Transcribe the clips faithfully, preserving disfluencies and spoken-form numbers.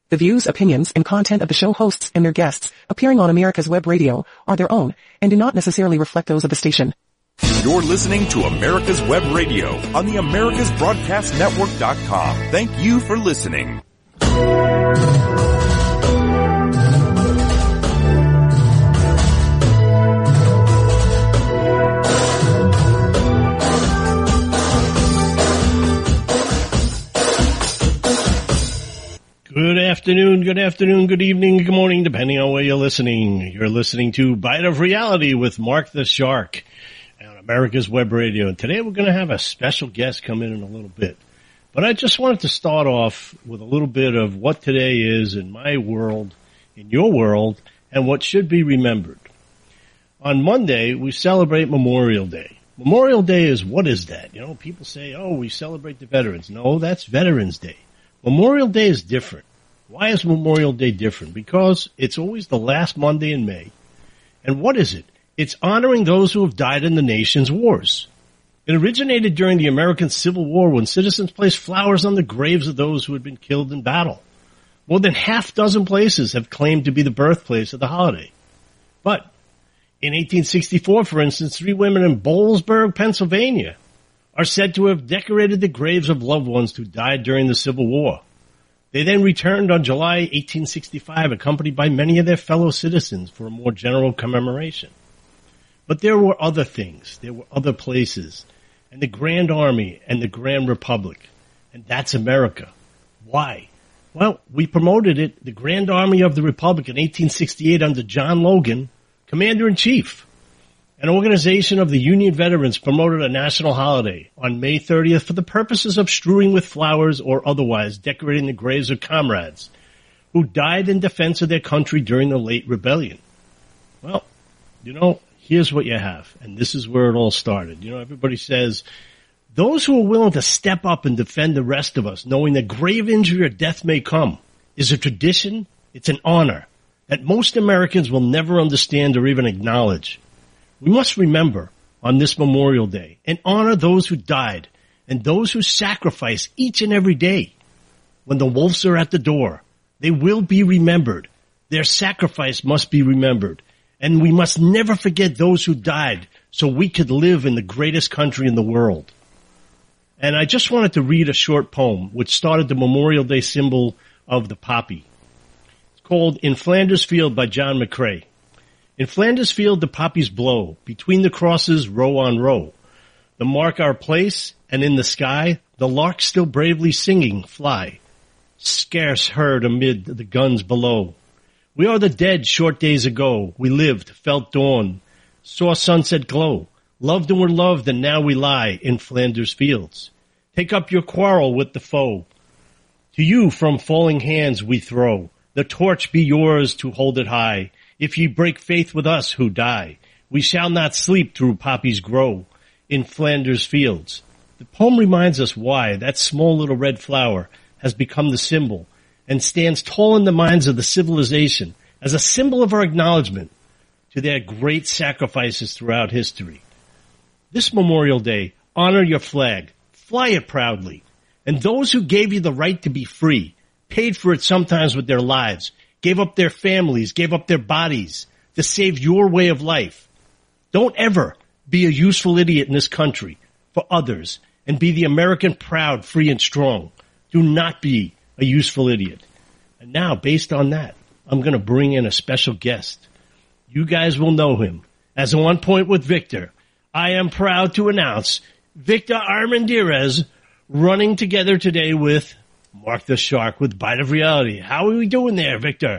The views, opinions, and content of the show hosts and their guests appearing on America's Web Radio are their own and do not necessarily reflect those of the station. You're listening to America's Web Radio on the Americas Broadcast Network dot com. Thank you for listening. Good afternoon, good afternoon, good evening, good morning, depending on where you're listening. You're listening to Bite of Reality with Mark the Shark on America's Web Radio. And today we're going to have a special guest come in in a little bit. But I just wanted to start off with a little bit of what today is in my world, in your world, and what should be remembered. On Monday, we celebrate Memorial Day. Memorial Day is, what is that? You know, people say, oh, we celebrate the veterans. No, that's Veterans Day. Memorial Day is different. Why is Memorial Day different? Because it's always the last Monday in May. And what is it? It's honoring those who have died in the nation's wars. It originated during the American Civil War when citizens placed flowers on the graves of those who had been killed in battle. More than half dozen places have claimed to be the birthplace of the holiday. But in eighteen sixty-four, for instance, three women in Bowlesburg, Pennsylvania, are said to have decorated the graves of loved ones who died during the Civil War. They then returned on July eighteen sixty-five, accompanied by many of their fellow citizens for a more general commemoration. But there were other things. There were other places. And the Grand Army and the Grand Republic. And that's America. Why? Well, we promoted it, the Grand Army of the Republic, in eighteen sixty-eight under John Logan, Commander-in-Chief. An organization of the Union veterans promoted a national holiday on May thirtieth for the purposes of strewing with flowers or otherwise decorating the graves of comrades who died in defense of their country during the late rebellion. Well, you know, here's what you have, and this is where it all started. You know, everybody says, those who are willing to step up and defend the rest of us, knowing that grave injury or death may come, is a tradition, it's an honor, that most Americans will never understand or even acknowledge. We must remember on this Memorial Day and honor those who died and those who sacrifice each and every day. When the wolves are at the door, they will be remembered. Their sacrifice must be remembered. And we must never forget those who died so we could live in the greatest country in the world. And I just wanted to read a short poem which started the Memorial Day symbol of the poppy. It's called In Flanders Field by John McCrae. In Flanders Field the poppies blow, between the crosses row on row. The mark our place, and in the sky, the larks still bravely singing fly, scarce heard amid the guns below. We are the dead short days ago, we lived, felt dawn, saw sunset glow, loved and were loved, and now we lie in Flanders Fields. Take up your quarrel with the foe. To you from falling hands we throw, the torch be yours to hold it high. If ye break faith with us who die, we shall not sleep through poppies grow in Flanders Fields. The poem reminds us why that small little red flower has become the symbol and stands tall in the minds of the civilization as a symbol of our acknowledgement to their great sacrifices throughout history. This Memorial Day, honor your flag, fly it proudly, and those who gave you the right to be free, paid for it sometimes with their lives, gave up their families, gave up their bodies to save your way of life. Don't ever be a useful idiot in this country for others and be the American proud, free, and strong. Do not be a useful idiot. And now, based on that, I'm going to bring in a special guest. You guys will know him. As a one point with Victor, I am proud to announce Victor Armendariz running together today with Mark the Shark with Bite of Reality. How are we doing there, Victor?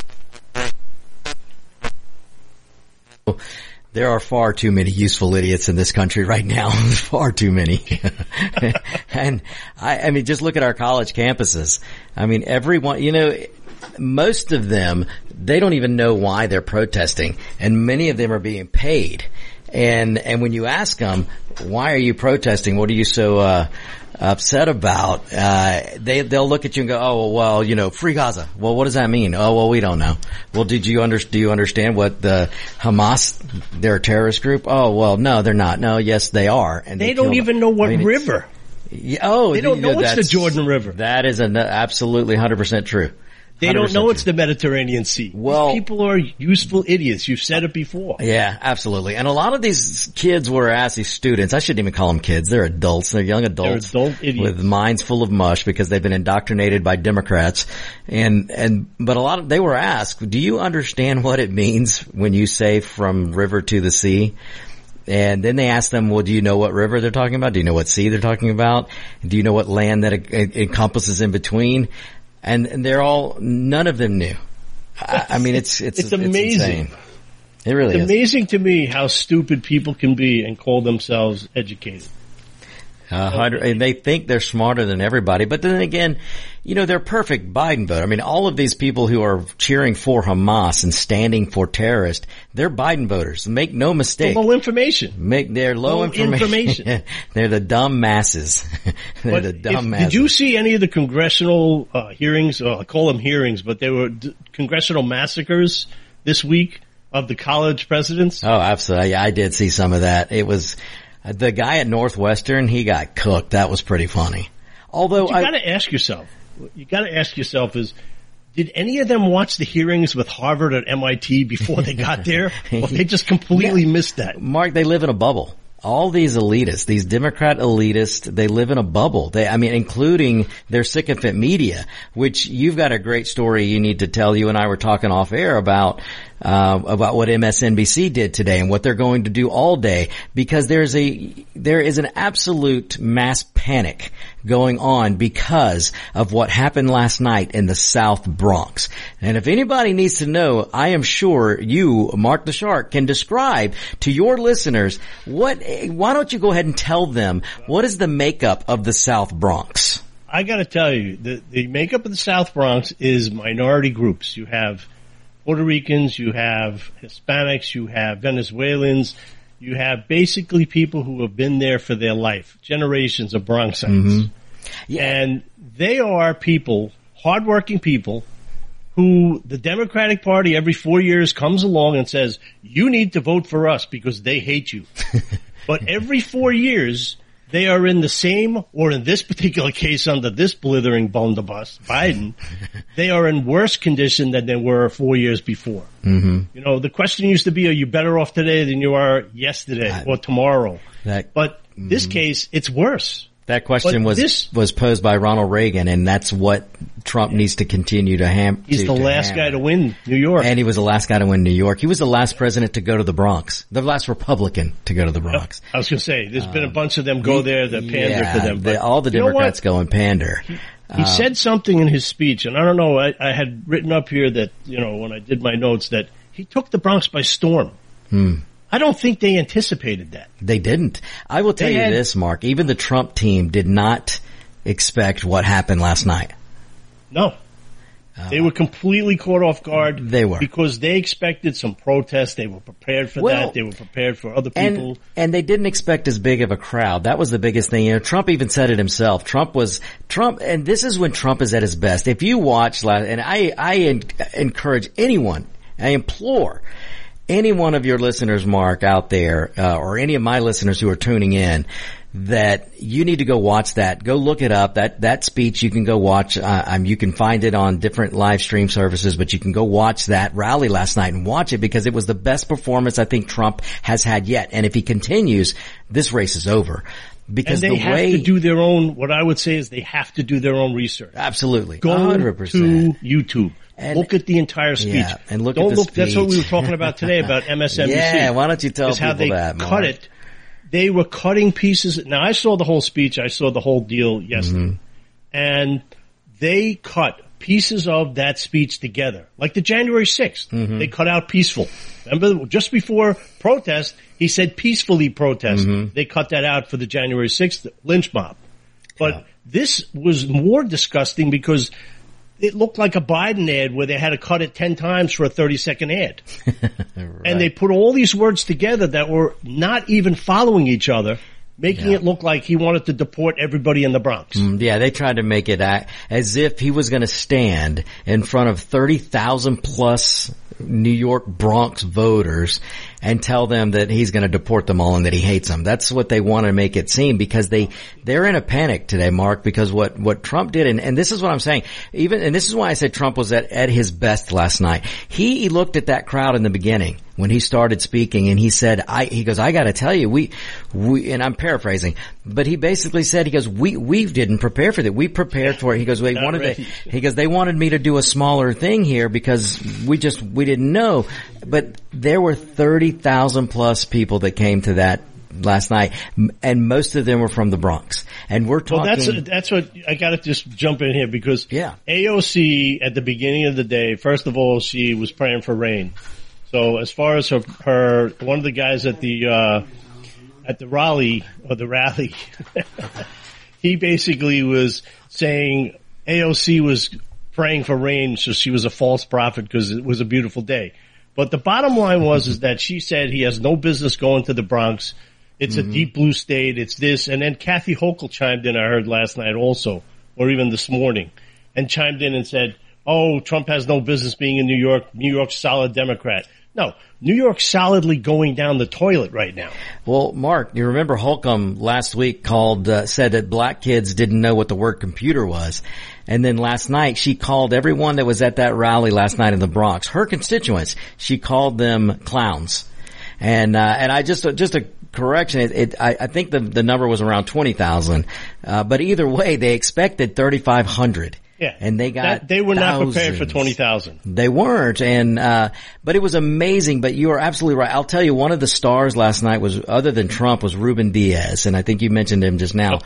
There are far too many useful idiots in this country right now. Far too many. And I, I mean, just look at our college campuses. I mean, everyone, you know, most of them, they don't even know why they're protesting, and many of them are being paid. And, and when you ask them, why are you protesting? What are you so, uh, upset about? Uh, they, they'll look at you and go, oh, well, you know, free Gaza. Well, what does that mean? Oh, well, we don't know. Well, did you under, do you understand what the Hamas, they're a terrorist group? Oh, well, no, they're not. No, yes, they are. And they, they don't even know what I mean, river. Yeah, oh, they don't you know, know it's the Jordan River. That is an, absolutely one hundred percent true. They don't know it's the Mediterranean Sea. Well, these people are useful idiots. You've said it before. Yeah, absolutely. And a lot of these kids were asked, these students, I shouldn't even call them kids. They're adults. They're young adults. They're adult idiots. With minds full of mush because they've been indoctrinated by Democrats. And, and, but a lot of, they were asked, do you understand what it means when you say from river to the sea? And then they asked them, well, do you know what river they're talking about? Do you know what sea they're talking about? Do you know what land that it encompasses in between? And, and they're all, none of them knew. I, I mean, it's, it's, it's amazing. It's it really it's is. amazing to me how stupid people can be and call themselves educated. Uh, hundred, and they think they're smarter than everybody, but then again, you know, they're perfect Biden vote. I mean, all of these people who are cheering for Hamas and standing for terrorists, they're Biden voters. Make no mistake. Low information. Make they're low, low information. information. They're the dumb masses. they're but the dumb if, masses. Did you see any of the congressional uh, hearings? Well, I call them hearings, but they were d- congressional massacres this week of the college presidents. Oh, absolutely. Yeah, I did see some of that. It was. The guy at Northwestern, he got cooked. That was pretty funny. Although you I, got to ask yourself, you got to ask yourself is, did any of them watch the hearings with Harvard and M I T before they got there? Or they just completely yeah. missed that? Mark, they live in a bubble. All these elitists, these Democrat elitists, they live in a bubble. They, I mean, including their sycophant media, which you've got a great story you need to tell. You and I were talking off air about, uh, about what M S N B C did today and what they're going to do all day, because there's a, there is an absolute mass panic going on because of what happened last night in the South Bronx. And if anybody needs to know, I am sure you, Mark the Shark, can describe to your listeners what, why don't you go ahead and tell them what is the makeup of the South Bronx? I got to tell you, the, the makeup of the South Bronx is minority groups. You have Puerto Ricans, you have Hispanics, you have Venezuelans, you have basically people who have been there for their life, generations of Bronxites. Mm-hmm. Yeah. And they are people, hardworking people, who the Democratic Party every four years comes along and says, you need to vote for us because they hate you. But every four years, they are in the same, or in this particular case under this blithering blunderbuss, Biden, they are in worse condition than they were four years before. Mm-hmm. You know, the question used to be, are you better off today than you are yesterday I, or tomorrow? That, but mm-hmm. this case, it's worse. That question but was this, was posed by Ronald Reagan, and that's what Trump yeah. needs to continue to ham. He's to, the to last hammer. guy to win New York. And he was the last guy to win New York. He was the last president to go to the Bronx. The last Republican to go to the Bronx. I was going to say, there's um, been a bunch of them go there that pander yeah, for them. But the, all the Democrats go and pander. He, he uh, said something in his speech, and I don't know, I, I had written up here that, you know, when I did my notes, that he took the Bronx by storm. Hmm. I don't think they anticipated that. They didn't. I will tell they you had, this, Mark. Even the Trump team did not expect what happened last night. No. Uh, they were completely caught off guard. They were. Because they expected some protests. They were prepared for well, that. They were prepared for other people. And, and they didn't expect as big of a crowd. That was the biggest thing. You know, Trump even said it himself. Trump was, Trump, and this is when Trump is at his best. If you watch, and I, I encourage anyone, I implore any one of your listeners, Mark, out there, uh, or any of my listeners who are tuning in, that you need to go watch that. Go look it up. That, that speech you can go watch. Uh, um, you can find it on different live stream services, but you can go watch that rally last night and watch it because it was the best performance I think Trump has had yet. And if he continues, this race is over. Because and they the have way, to do their own, what I would say is they have to do their own research. Absolutely. Go one hundred percent. to YouTube. And look at the entire speech. Yeah, and look don't at the look, speech. That's what we were talking about today about M S N B C. Yeah, why don't you tell is people how they that, cut Mark. it. They were cutting pieces. Now, I saw the whole speech. I saw the whole deal yesterday. Mm-hmm. And they cut pieces of that speech together. Like the January sixth. Mm-hmm. They cut out peaceful. Remember, just before protest, he said peacefully protest. Mm-hmm. They cut that out for the January sixth lynch mob. But yeah. This was more disgusting because it looked like a Biden ad where they had to cut it ten times for a thirty second ad. Right. And they put all these words together that were not even following each other, making yeah. it look like he wanted to deport everybody in the Bronx. Mm, yeah, they tried to make it act as if he was going to stand in front of thirty thousand plus New York Bronx voters and tell them that he's going to deport them all and that he hates them. That's what they want to make it seem, because they, they're in a panic today, Mark, because what, what Trump did, and, and this is what I'm saying, even, and this is why I said Trump was at, at his best last night. He, he looked at that crowd in the beginning when he started speaking, and he said, I, he goes, I got to tell you, we, we, and I'm paraphrasing, but he basically said, he goes, we, we didn't prepare for that. We prepared for it. He goes, they wanted to, he goes, they wanted me to do a smaller thing here because we just, we didn't know. But there were thirty thousand plus people that came to that last night, and most of them were from the Bronx. And we're talking. Well, that's that's what I got to just jump in here, because yeah. A O C at the beginning of the day, first of all, she was praying for rain. So as far as her, her one of the guys at the uh at the rally or the rally, he basically was saying A O C was praying for rain, so she was a false prophet because it was a beautiful day. But the bottom line was is that she said he has no business going to the Bronx. It's mm-hmm. a deep blue state. It's this. And then Kathy Hochul chimed in, I heard last night also, or even this morning, and chimed in and said, oh, Trump has no business being in New York. New York's solid Democrat. No, New York's solidly going down the toilet right now. Well, Mark, you remember Holcomb last week called, uh, said that black kids didn't know what the word computer was. And then last night, she called everyone that was at that rally last night in the Bronx, her constituents, she called them clowns. And, uh, and I just, just a correction, it, it I, I think the, the number was around twenty thousand. Uh, but either way, they expected thirty-five hundred. Yeah. And they got that, they were thousands. Not prepared for twenty thousand. They weren't. And, uh, but it was amazing. But you are absolutely right. I'll tell you, one of the stars last night was, other than Trump, was Ruben Diaz. And I think you mentioned him just now. Oh.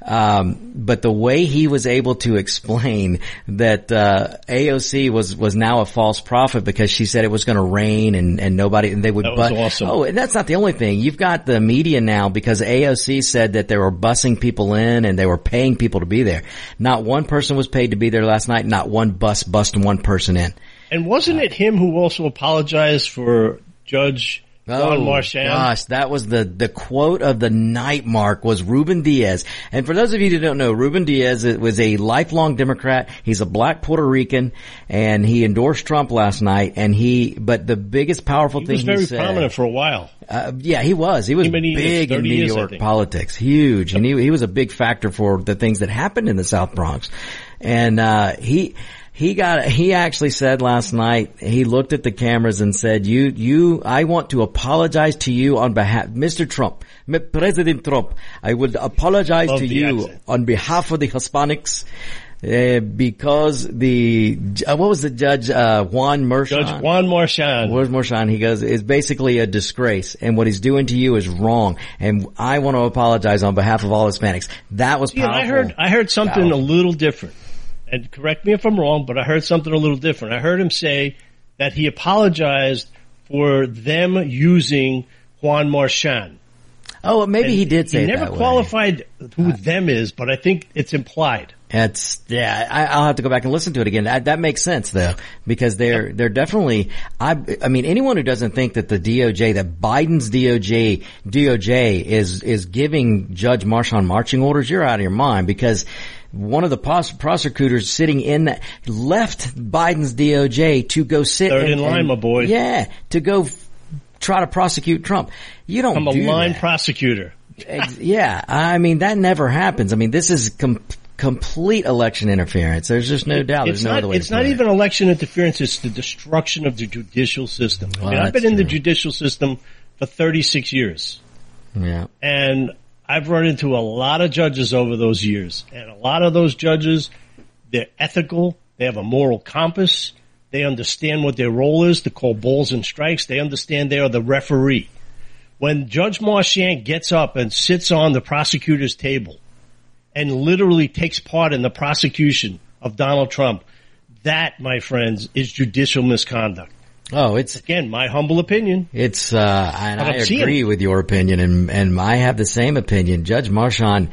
Um, but the way he was able to explain that, uh, A O C was, was now a false prophet because she said it was going to rain and, and nobody, and they would, that was but, awesome. Oh, and that's not the only thing. You've got the media now, because A O C said that they were busing people in and they were paying people to be there. Not one person was paid to be there last night. Not one bus bussed one person in. And wasn't it him who also apologized for Judge Juan Oh, Marchand? Gosh, that was the, the quote of the night, Mark, was Ruben Diaz. And for those of you who don't know, Ruben Diaz was a lifelong Democrat. He's a black Puerto Rican, and he endorsed Trump last night. And he, but the biggest powerful he thing was very he said, prominent for a while. Uh, yeah, he was. He was Many big years, in New years, York politics, huge, and he he was a big factor for the things that happened in the South Bronx. And uh he. He got, he actually said last night, he looked at the cameras and said, you, you, I want to apologize to you on behalf, Mister Trump, President Trump, I would apologize Love to the you accent. on behalf of the Hispanics, uh, because the, uh, what was the judge, uh, Juan Marchand? Judge Juan Marchand. Where's Marchand? He goes, is basically a disgrace, and what he's doing to you is wrong, and I want to apologize on behalf of all Hispanics. That was Yeah, powerful. I heard, I heard something Powerful. a little different. And correct me if I'm wrong, but I heard something a little different. I heard him say that he apologized for them using Juan Marchand. Oh, maybe And he did say he it never that way. qualified who them is, but I think it's implied. It's, yeah, I, I'll have to go back and listen to it again. That, that makes sense though, because they're, they're definitely, I, I mean, anyone who doesn't think that the D O J, that Biden's D O J, D O J is, is giving Judge Marchand marching orders, you're out of your mind, because one of the pos- prosecutors sitting in that left Biden's D O J to go sit Third and, in line, and- my boy. Yeah, to go f- try to prosecute Trump. You don't I'm a do line that. prosecutor. Ex- yeah, I mean, that never happens. I mean, this is com- complete election interference. There's just no doubt. There's It's no not, other way it's to not put it. even election interference. It's the destruction of the judicial system. I Well, mean, I've been that's in the true. judicial system for thirty-six years. Yeah. And I've run into a lot of judges over those years. And a lot of those judges, they're ethical. They have a moral compass. They understand what their role is to call balls and strikes. They understand they are the referee. When Judge Marchand gets up and sits on the prosecutor's table and literally takes part in the prosecution of Donald Trump, that, my friends, is judicial misconduct. Oh, it's, Again, my humble opinion. it's, uh, and But I I'm seeing agree it. with your opinion, and, and I have the same opinion. Judge Marchand,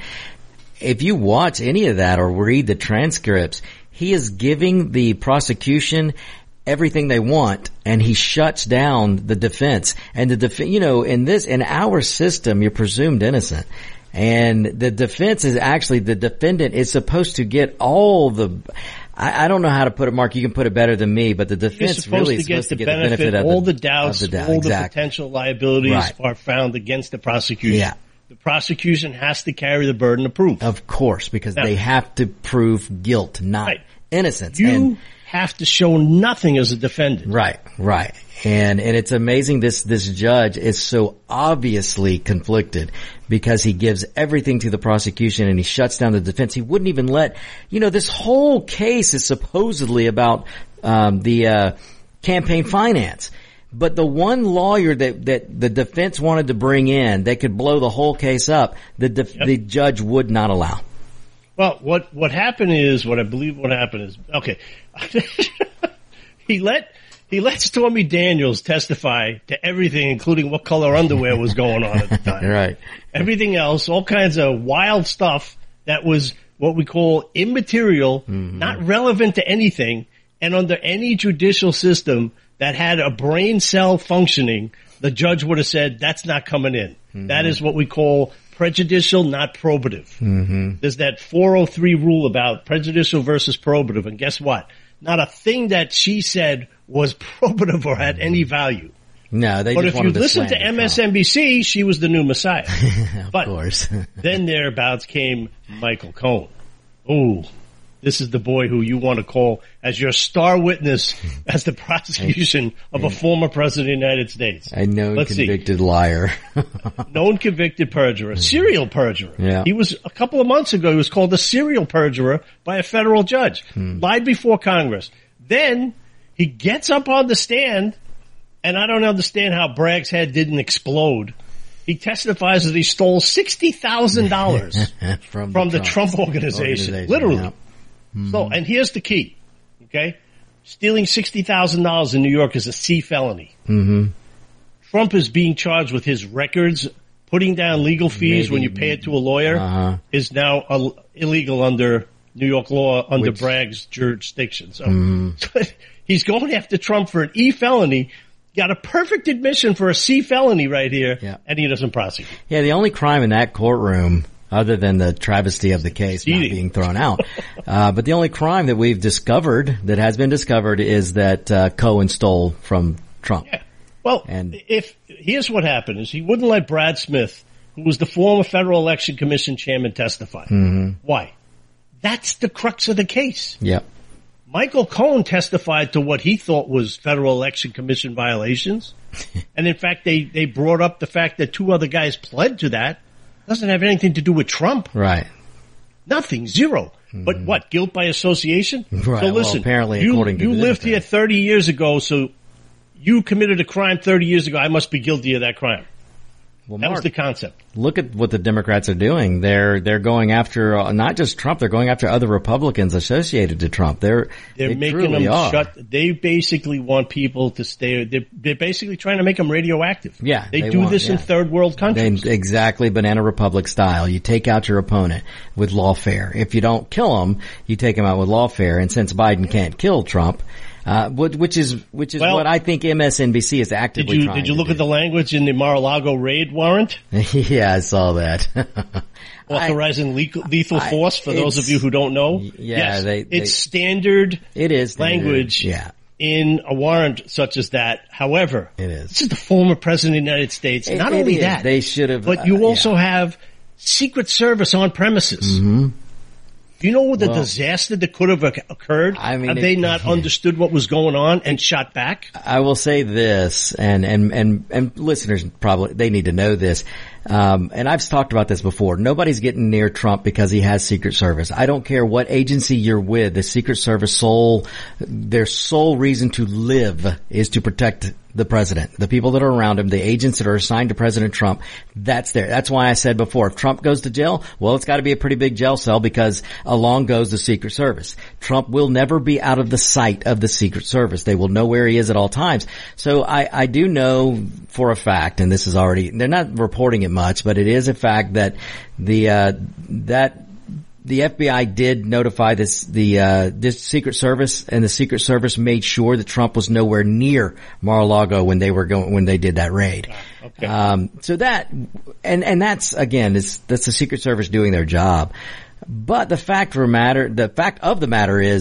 if you watch any of that or read the transcripts, he is giving the prosecution everything they want, and he shuts down the defense. And the def- you know, in this, in our system, you're presumed innocent. And the defense is actually, the defendant is supposed to get all the, I, I don't know how to put it, Mark. You can put it better than me, but the defense really is supposed to get the benefit of all the, the doubts, of the doubt. all Exactly. the potential liabilities Right. are found against the prosecution. Yeah. The prosecution has to carry the burden of proof. Of course, because Now, they have to prove guilt, not Right. innocence. You and, have to show nothing as a defendant. right, right. And, and it's amazing this, this judge is so obviously conflicted because he gives everything to the prosecution and he shuts down the defense. He wouldn't even let, you know, this whole case is supposedly about, um, the, uh, campaign finance. But the one lawyer that, that the defense wanted to bring in that could blow the whole case up, the, def- Yep. the judge would not allow. Well, what, what happened is, what I believe what happened is, okay, he let, he let Stormy Daniels testify to everything, including what color underwear was going on at the time. Right. Everything else, all kinds of wild stuff that was what we call immaterial, Mm-hmm. not relevant to anything, and under any judicial system that had a brain cell functioning, the judge would have said, that's not coming in. Mm-hmm. That is what we call prejudicial, not probative. Mm-hmm. There's that four oh three rule about prejudicial versus probative, and guess what? Not a thing that she said was probative or had any value. No, they But just if you wanted to listen to slander Trump. M S N B C, she was the new Messiah. Of but course. then thereabouts came Michael Cohen. Ooh, this is the boy who you want to call as your star witness as the prosecution of a former president of the United States. A known Let's see. convicted liar. Known convicted perjurer, serial perjurer. Yeah. He was, a couple of months ago, he was called a serial perjurer by a federal judge. Hmm. Lied before Congress. Then he gets up on the stand, and I don't understand how Bragg's head didn't explode. He testifies that he stole sixty thousand dollars from, from the the Trump, Trump organization. organization, Literally. yeah. So, and here's the key. Okay? Stealing sixty thousand dollars in New York is a C felony. Mm-hmm. Trump is being charged with his records. Putting down legal fees Maybe. when you pay it to a lawyer Uh-huh. is now uh, illegal under New York law, under Which- Bragg's jurisdiction. So, Mm-hmm. so he's going after Trump for an E felony. Got a perfect admission for a C felony right here, Yeah. and he doesn't prosecute. Yeah, the only crime in that courtroom, other than the travesty of the case not Cheating. being thrown out, uh, but the only crime that we've discovered, that has been discovered, is that uh, Cohen stole from Trump. Yeah. Well, And- if here's what happened is he wouldn't let Brad Smith, who was the former Federal Election Commission chairman, testify. Mm-hmm. Why? That's the crux of the case. Yep. Michael Cohen testified to what he thought was Federal Election Commission violations. And in fact, they, they brought up the fact that two other guys pled to that. Doesn't have anything to do with Trump. Right. Nothing. Zero. But what? Guilt by association? Right. So Well, listen, apparently, you, according to you the lived here Democrats. thirty years ago, so you committed a crime thirty years ago. I must be guilty of that crime. Well, That was Mark, the concept. look at what the Democrats are doing. They're they're going after uh, not just Trump. They're going after other Republicans associated to Trump. They're They're they making truly them are. shut. They basically want people to stay. They're, they're basically trying to make them radioactive. Yeah, they, they do want- this in yeah. third world countries. They, exactly, banana republic style. You take out your opponent with lawfare. If you don't kill him, you take him out with lawfare. And since Biden can't kill Trump, uh, which, which is which is Well, what I think M S N B C is Did actively you trying did you to look do. at the language in the Mar-a-Lago raid warrant Yeah, I saw that. authorizing lethal, lethal I- force? For those of it's- you who don't know, yeah, yes, they- they- it's standard It is language. Yeah, In a warrant such as that. However, it is. this is the former president of the United States. It- Not it only is. that, They should have. but you uh, also yeah. have Secret Service on premises. Mhm. Do you know the Well, disaster that could have oc- occurred? I mean, have it- they not understood what was going on and shot back? I will say this, and, and, and, and listeners probably, they need to know this. Um, and I've talked about this before. Nobody's getting near Trump because he has Secret Service. I don't care what agency you're with. The Secret Service sole, their sole reason to live is to protect the president, the people that are around him, the agents that are assigned to President Trump. That's there. That's why I said before, if Trump goes to jail, well, it's got to be a pretty big jail cell because along goes the Secret Service. Trump will never be out of the sight of the Secret Service. They will know where he is at all times. So I, I do know for a fact, and this is already, they're not reporting it much, but it is a fact that the, uh, that, the F B I did notify this, the, uh, this Secret Service, and the Secret Service made sure that Trump was nowhere near Mar-a-Lago when they were going, when they did that raid. Okay. Um, so that, and, and that's, again, is, that's the Secret Service doing their job. But the fact of the matter, the fact of the matter is,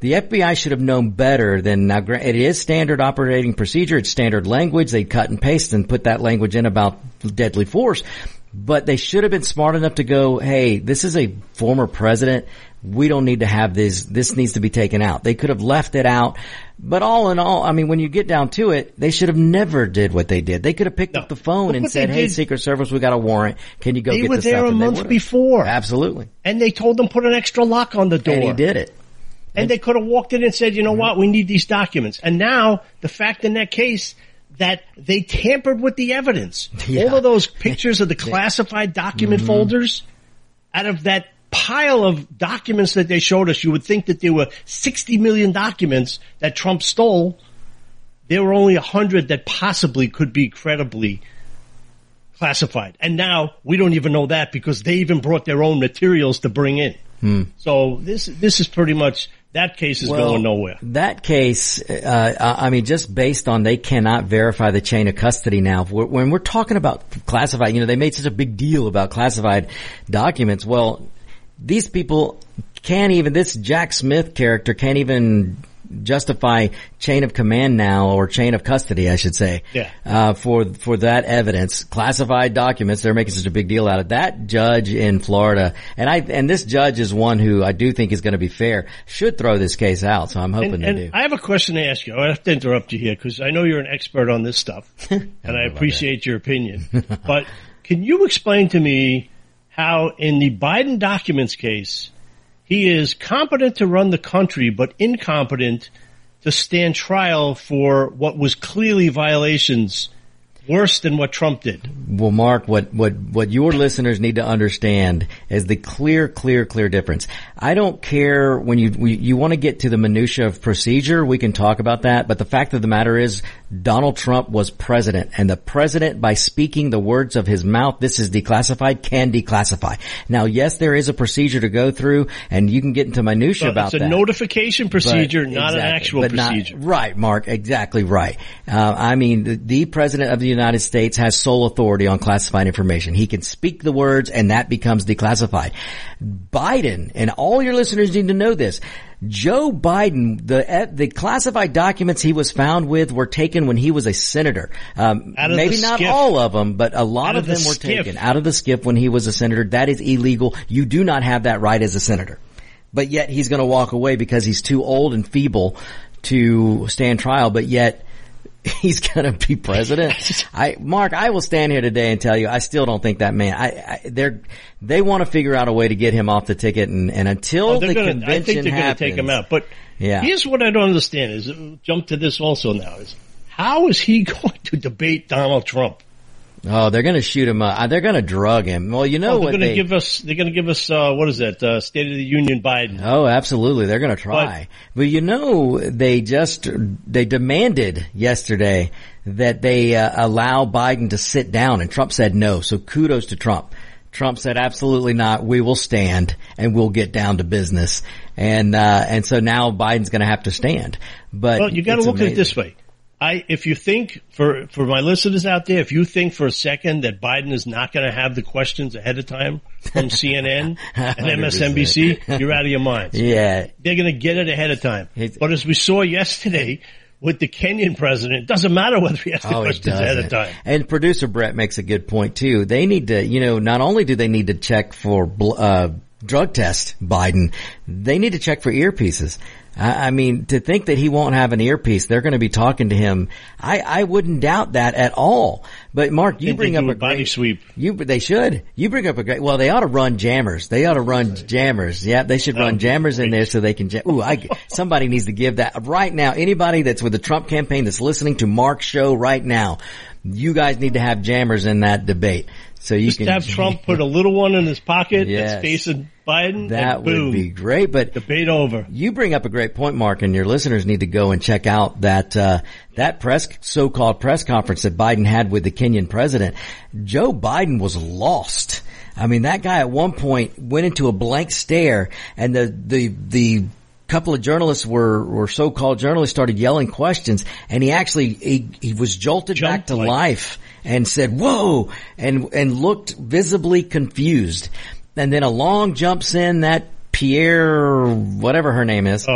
The F B I should have known better than now. It is standard operating procedure. It's standard language. They cut and paste and put that language in about deadly force. But they should have been smart enough to go, hey, this is a former president. We don't need to have this. This needs to be taken out. They could have left it out. But all in all, I mean, when you get down to it, they should have never did what they did. They could have picked no. up the phone Look and said, hey, did. Secret Service, we got a warrant. Can you go they get were this there stuff? a And month before. Absolutely. And they told them put an extra lock on the door. And he did it. And, and they could have walked in and said, you know mm-hmm. what, we need these documents. And now, the fact in that case that they tampered with the evidence. Yeah. All of those pictures of the classified document mm-hmm. folders, out of that pile of documents that they showed us, you would think that there were sixty million documents that Trump stole. There were only one hundred that possibly could be credibly classified. And now we don't even know that because they even brought their own materials to bring in. Hmm. So this this is pretty much, that case is well, going nowhere. That case, uh, I mean, just based on they cannot verify the chain of custody now. When we're talking about classified, you know, they made such a big deal about classified documents. Well, these people can't even, this Jack Smith character can't even justify chain of command now, or chain of custody, I should say. Yeah. Uh, for, for that evidence. Classified documents, they're making such a big deal out of that. Judge in Florida, and I, and this judge is one who I do think is going to be fair, should throw this case out, so I'm hoping and, they and do. I have a question to ask you. I have to interrupt you here because I know you're an expert on this stuff, and I appreciate your opinion. But can you explain to me how in the Biden documents case, he is competent to run the country, but incompetent to stand trial for what was clearly violations worse than what Trump did? Well, Mark, what, what, what your listeners need to understand is the clear, clear, clear difference. I don't care when you, we, you want to get to the minutia of procedure, we can talk about that, but the fact of the matter is Donald Trump was president, and the president, by speaking the words of his mouth, this is declassified, can declassify. Now, yes, there is a procedure to go through, and you can get into minutia so about that. It's a that. notification procedure, but, not exactly, an actual procedure. Not, right, Mark, exactly right. Uh, I mean, the, the president of the United States has sole authority on classified information. He can speak the words, and that becomes declassified. Biden, and all your listeners need to know this, Joe Biden, the the classified documents he was found with were taken when he was a senator. Um, maybe not skiff. all of them, but a lot out of, of them the were skiff. taken out of the skiff when he was a senator. That is illegal. You do not have that right as a senator. But yet he's going to walk away because he's too old and feeble to stand trial, but yet he's going to be president. I, Mark, I will stand here today and tell you, I still don't think that man, I, I they're, they want to figure out a way to get him off the ticket, and, and until oh, the gonna, convention I think they're happens, going to take him out. But yeah. here's what I don't understand is, jump to this also now, is how is he going to debate Donald Trump? Oh, they're going to shoot him up. They're going to drug him. Well, you know oh, they're what gonna they give us. They're going to give us. Uh, what is that? Uh, State of the Union Biden. Oh, absolutely. They're going to try. But, but you know, they just they demanded yesterday that they uh, allow Biden to sit down, and Trump said no. So kudos to Trump. Trump said absolutely not. We will stand and we'll get down to business. And uh and so now Biden's going to have to stand. But well, you got to look amazing. at it this way. I, if you think, for, for my listeners out there, if you think for a second that Biden is not going to have the questions ahead of time from C N N and M S N B C, you're out of your minds. Yeah. They're going to get it ahead of time. But as we saw yesterday with the Kenyan president, it doesn't matter whether he has the oh, questions ahead of time. And producer Brett makes a good point too. They need to, you know, not only do they need to check for, uh, drug test Biden, they need to check for earpieces. I mean, to think that he won't have an earpiece, they're going to be talking to him. I, I wouldn't doubt that at all. But Mark, you bring up a body great, sweep. You, they should. You bring up a great, well, they ought to run jammers. They ought to run jammers. Yeah, they should run jammers in there so they can, jam- ooh, I, somebody needs to give that right now. Anybody that's with the Trump campaign that's listening to Mark's show right now, you guys need to have jammers in that debate. So you Just can have Trump put a little one in his pocket yes. that's facing Biden. That and boom, would be great. But debate over. You bring up a great point, Mark, and your listeners need to go and check out that uh that press so-called press conference that Biden had with the Kenyan president. Joe Biden was lost. I mean, that guy at one point went into a blank stare, and the the the couple of journalists were or so-called journalists started yelling questions, and he actually he, he was jolted Jumped back to like- life and said, "Whoa," and and looked visibly confused. And then along jumps in that Pierre, whatever her name is. Oh,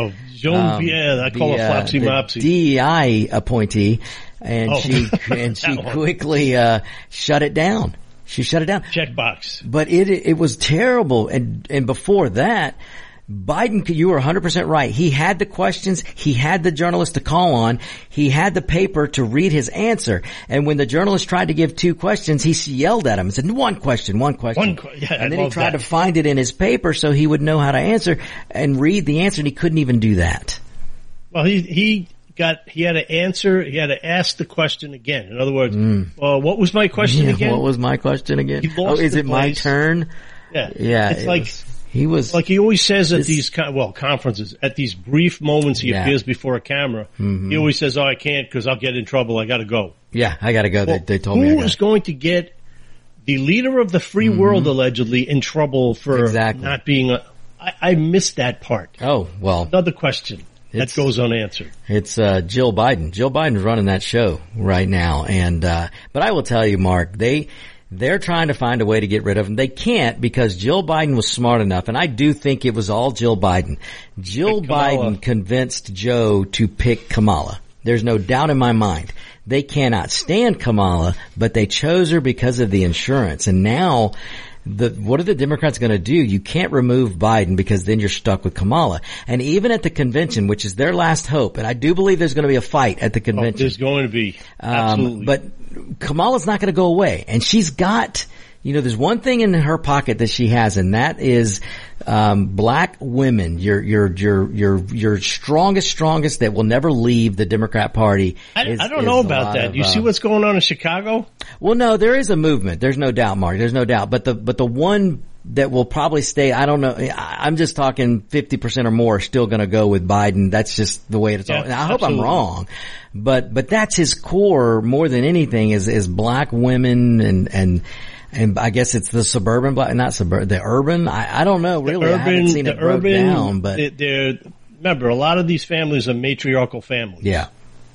Joan, um, yeah, I call the, her Flopsy uh, Mopsy. the D E I appointee, and Oh. she and she That one. quickly uh, shut it down. She shut it down. Checkbox. But it it was terrible, and and before that, Biden, you were one hundred percent right. He had the questions, he had the journalist to call on, he had the paper to read his answer, and when the journalist tried to give two questions, he yelled at him and said, "One question, one question." One que- yeah, I and then he love tried that. to find it in his paper so he would know how to answer and read the answer, and he couldn't even do that. Well, he he got he had to answer. He had to ask the question again. In other words, uh, what was my question Yeah, again? what was my question again? He Oh, lost is the it my place. turn? Yeah, Yeah, It's it like was- he was like he always says at This- these con- well conferences, at these brief moments he Yeah. appears before a camera. He always says, "Oh, I can't because I'll get in trouble. I got to go." yeah. I got to go. Well, they, they told me. I who gotta- is going to get the leader of the free world allegedly in trouble for Exactly. not being a? I, I missed that part. Oh well, Another question It's- that goes unanswered. It's uh, Jill Biden. Jill Biden's running that show right now, and uh, but I will tell you, Mark, they they're trying to find a way to get rid of him. They can't because Jill Biden was smart enough, and I do think it was all Jill Biden. Jill Pick Kamala. Biden convinced Joe to pick Kamala. There's no doubt in my mind. They cannot stand Kamala, but they chose her because of the insurance, and now. The, what are the Democrats going to do? You can't remove Biden because then you're stuck with Kamala. And even at the convention, which is their last hope, and I do believe there's going to be a fight at the Oh, convention. there's going to be absolutely, Um, but Kamala's not going to go away. And she's got, you know, there's one thing in her pocket that she has, and that is, um, black women. Your, your, your, your, your strongest, strongest that will never leave the Democrat Party. I, is- I don't is know a about lot that. of, You see uh, what's going on in Chicago? well, no, there is a movement. There's no doubt, Mark. There's no doubt. But the, but the one that will probably stay, I don't know, I- I'm just talking fifty percent or more are still going to go with Biden. That's just the way it's Yeah, all. And I hope absolutely. I'm wrong. But, but that's his core more than anything is, is black women and, and, and I guess it's the suburban black, not suburban, the urban. I, I don't know really. I haven't seen the it broke urban, down, but they- they're, remember, a lot of these families are matriarchal families. yeah,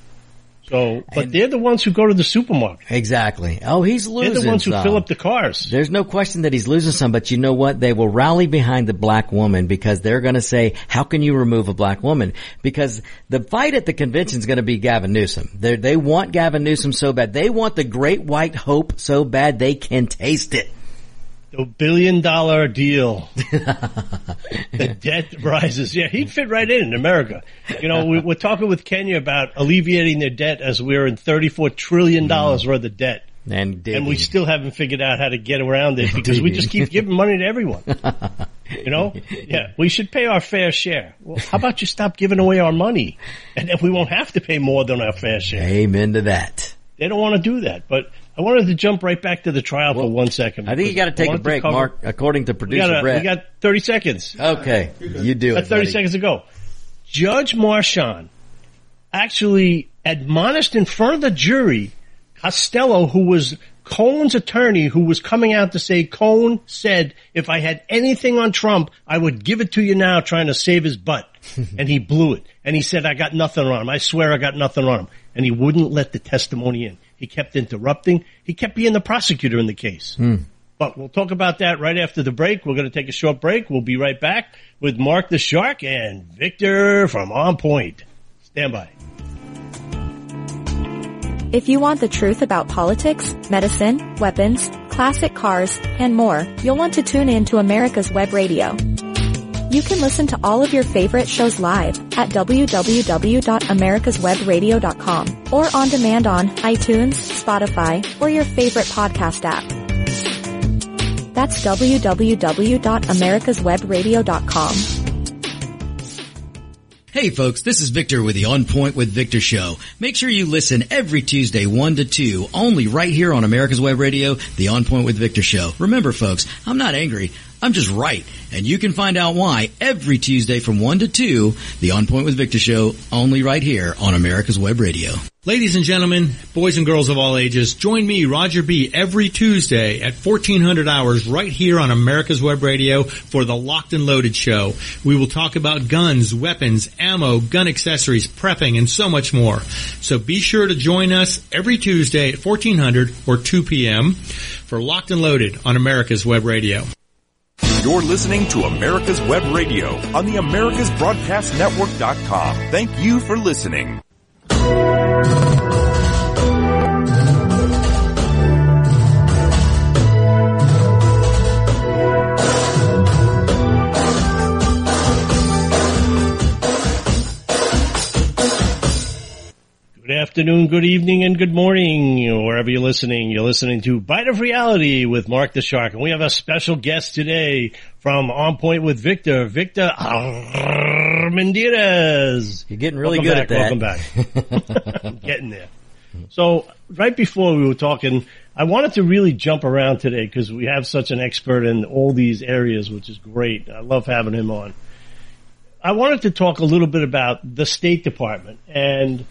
So, but And- they're the ones who go to the supermarket. exactly. Oh, he's losing. They're the ones who some. fill up the cars. There's no question that he's losing some, but you know what? They will rally behind the black woman because they're going to say, how can you remove a black woman? Because the fight at the convention is going to be Gavin Newsom. They're, they want Gavin Newsom so bad. They want the great white hope so bad they can taste it. The billion dollar deal. The debt rises. Yeah, he'd fit right in in America. You know, we, we're talking with Kenya about alleviating their debt as we're in thirty-four trillion dollars worth of debt. And, And we still haven't figured out how to get around it because we just keep giving money to everyone. You know? Yeah, we should pay our fair share. Well, how about you stop giving away our money? And then we won't have to pay more than our fair share. amen to that. They don't want to do that. But I wanted to jump right back to the trial for one second. I think you got to because I take a wanted break, cover- Mark, according to We producer got, Brett. we got thirty seconds. okay, you do That's it, thirty buddy. seconds ago. Judge Marchand actually admonished in front of the jury Costello, who was Cohen's attorney, who was coming out to say Cohen said, if I had anything on Trump, I would give it to you now, trying to save his butt. And he blew it. And he said, I got nothing on him. I swear I got nothing on him. And he wouldn't let the testimony in. He kept interrupting. He kept being the prosecutor in the case. But we'll talk about that right after the break. We're going to take a short break. We'll be right back with Mark the Shark and Victor from On Point. Stand by. If you want the truth about politics, medicine, weapons, classic cars, and more, you'll want to tune in to America's Web Radio. You can listen to all of your favorite shows live at w w w dot americas web radio dot com or on demand on iTunes, Spotify, or your favorite podcast app. That's w w w dot americas web radio dot com. Hey folks, this is Victor with the On Point with Victor show. Make sure you listen every Tuesday one to two, only right here on America's Web Radio, the On Point with Victor show. Remember folks, I'm not angry, I'm just right. And you can find out why every Tuesday from one to two, the On Point with Victor show, only right here on America's Web Radio. Ladies and gentlemen, boys and girls of all ages, join me, Roger B., every Tuesday at fourteen hundred hours right here on America's Web Radio for the Locked and Loaded Show. We will talk about guns, weapons, ammo, gun accessories, prepping, and so much more. So be sure to join us every Tuesday at fourteen hundred or two p.m. for Locked and Loaded on America's Web Radio. You're listening to America's Web Radio on the Americas Broadcast Network dot com. Thank you for listening. Good afternoon, good evening, and good morning, wherever you're listening. You're listening to Bite of Reality with Mark the Shark, and we have a special guest today from On Point with Victor, Victor Armendariz. You're getting really welcome good back, at that. Welcome back. I'm getting there. So, right before we were talking, I wanted to really jump around today because we have such an expert in all these areas, which is great. I love having him on. I wanted to talk a little bit about the State Department and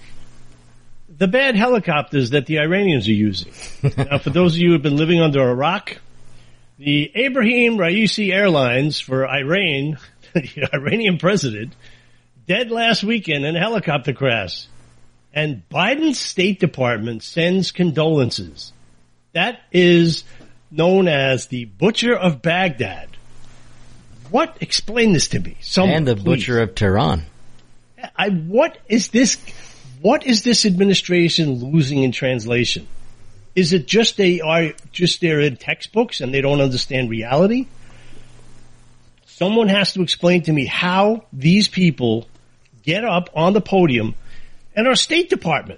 the bad helicopters that the Iranians are using. Now, for those of you who have been living under a rock, the Ibrahim Raisi Airlines for Iran, the Iranian president, dead last weekend in a helicopter crash. And Biden's State Department sends condolences. That is known as the Butcher of Baghdad. What? Explain this to me. Someone, and the please. Butcher of Tehran. I, what is this? What is this administration losing in translation? Is it just they are just they're in textbooks and they don't understand reality? Someone has to explain to me how these people get up on the podium and our State Department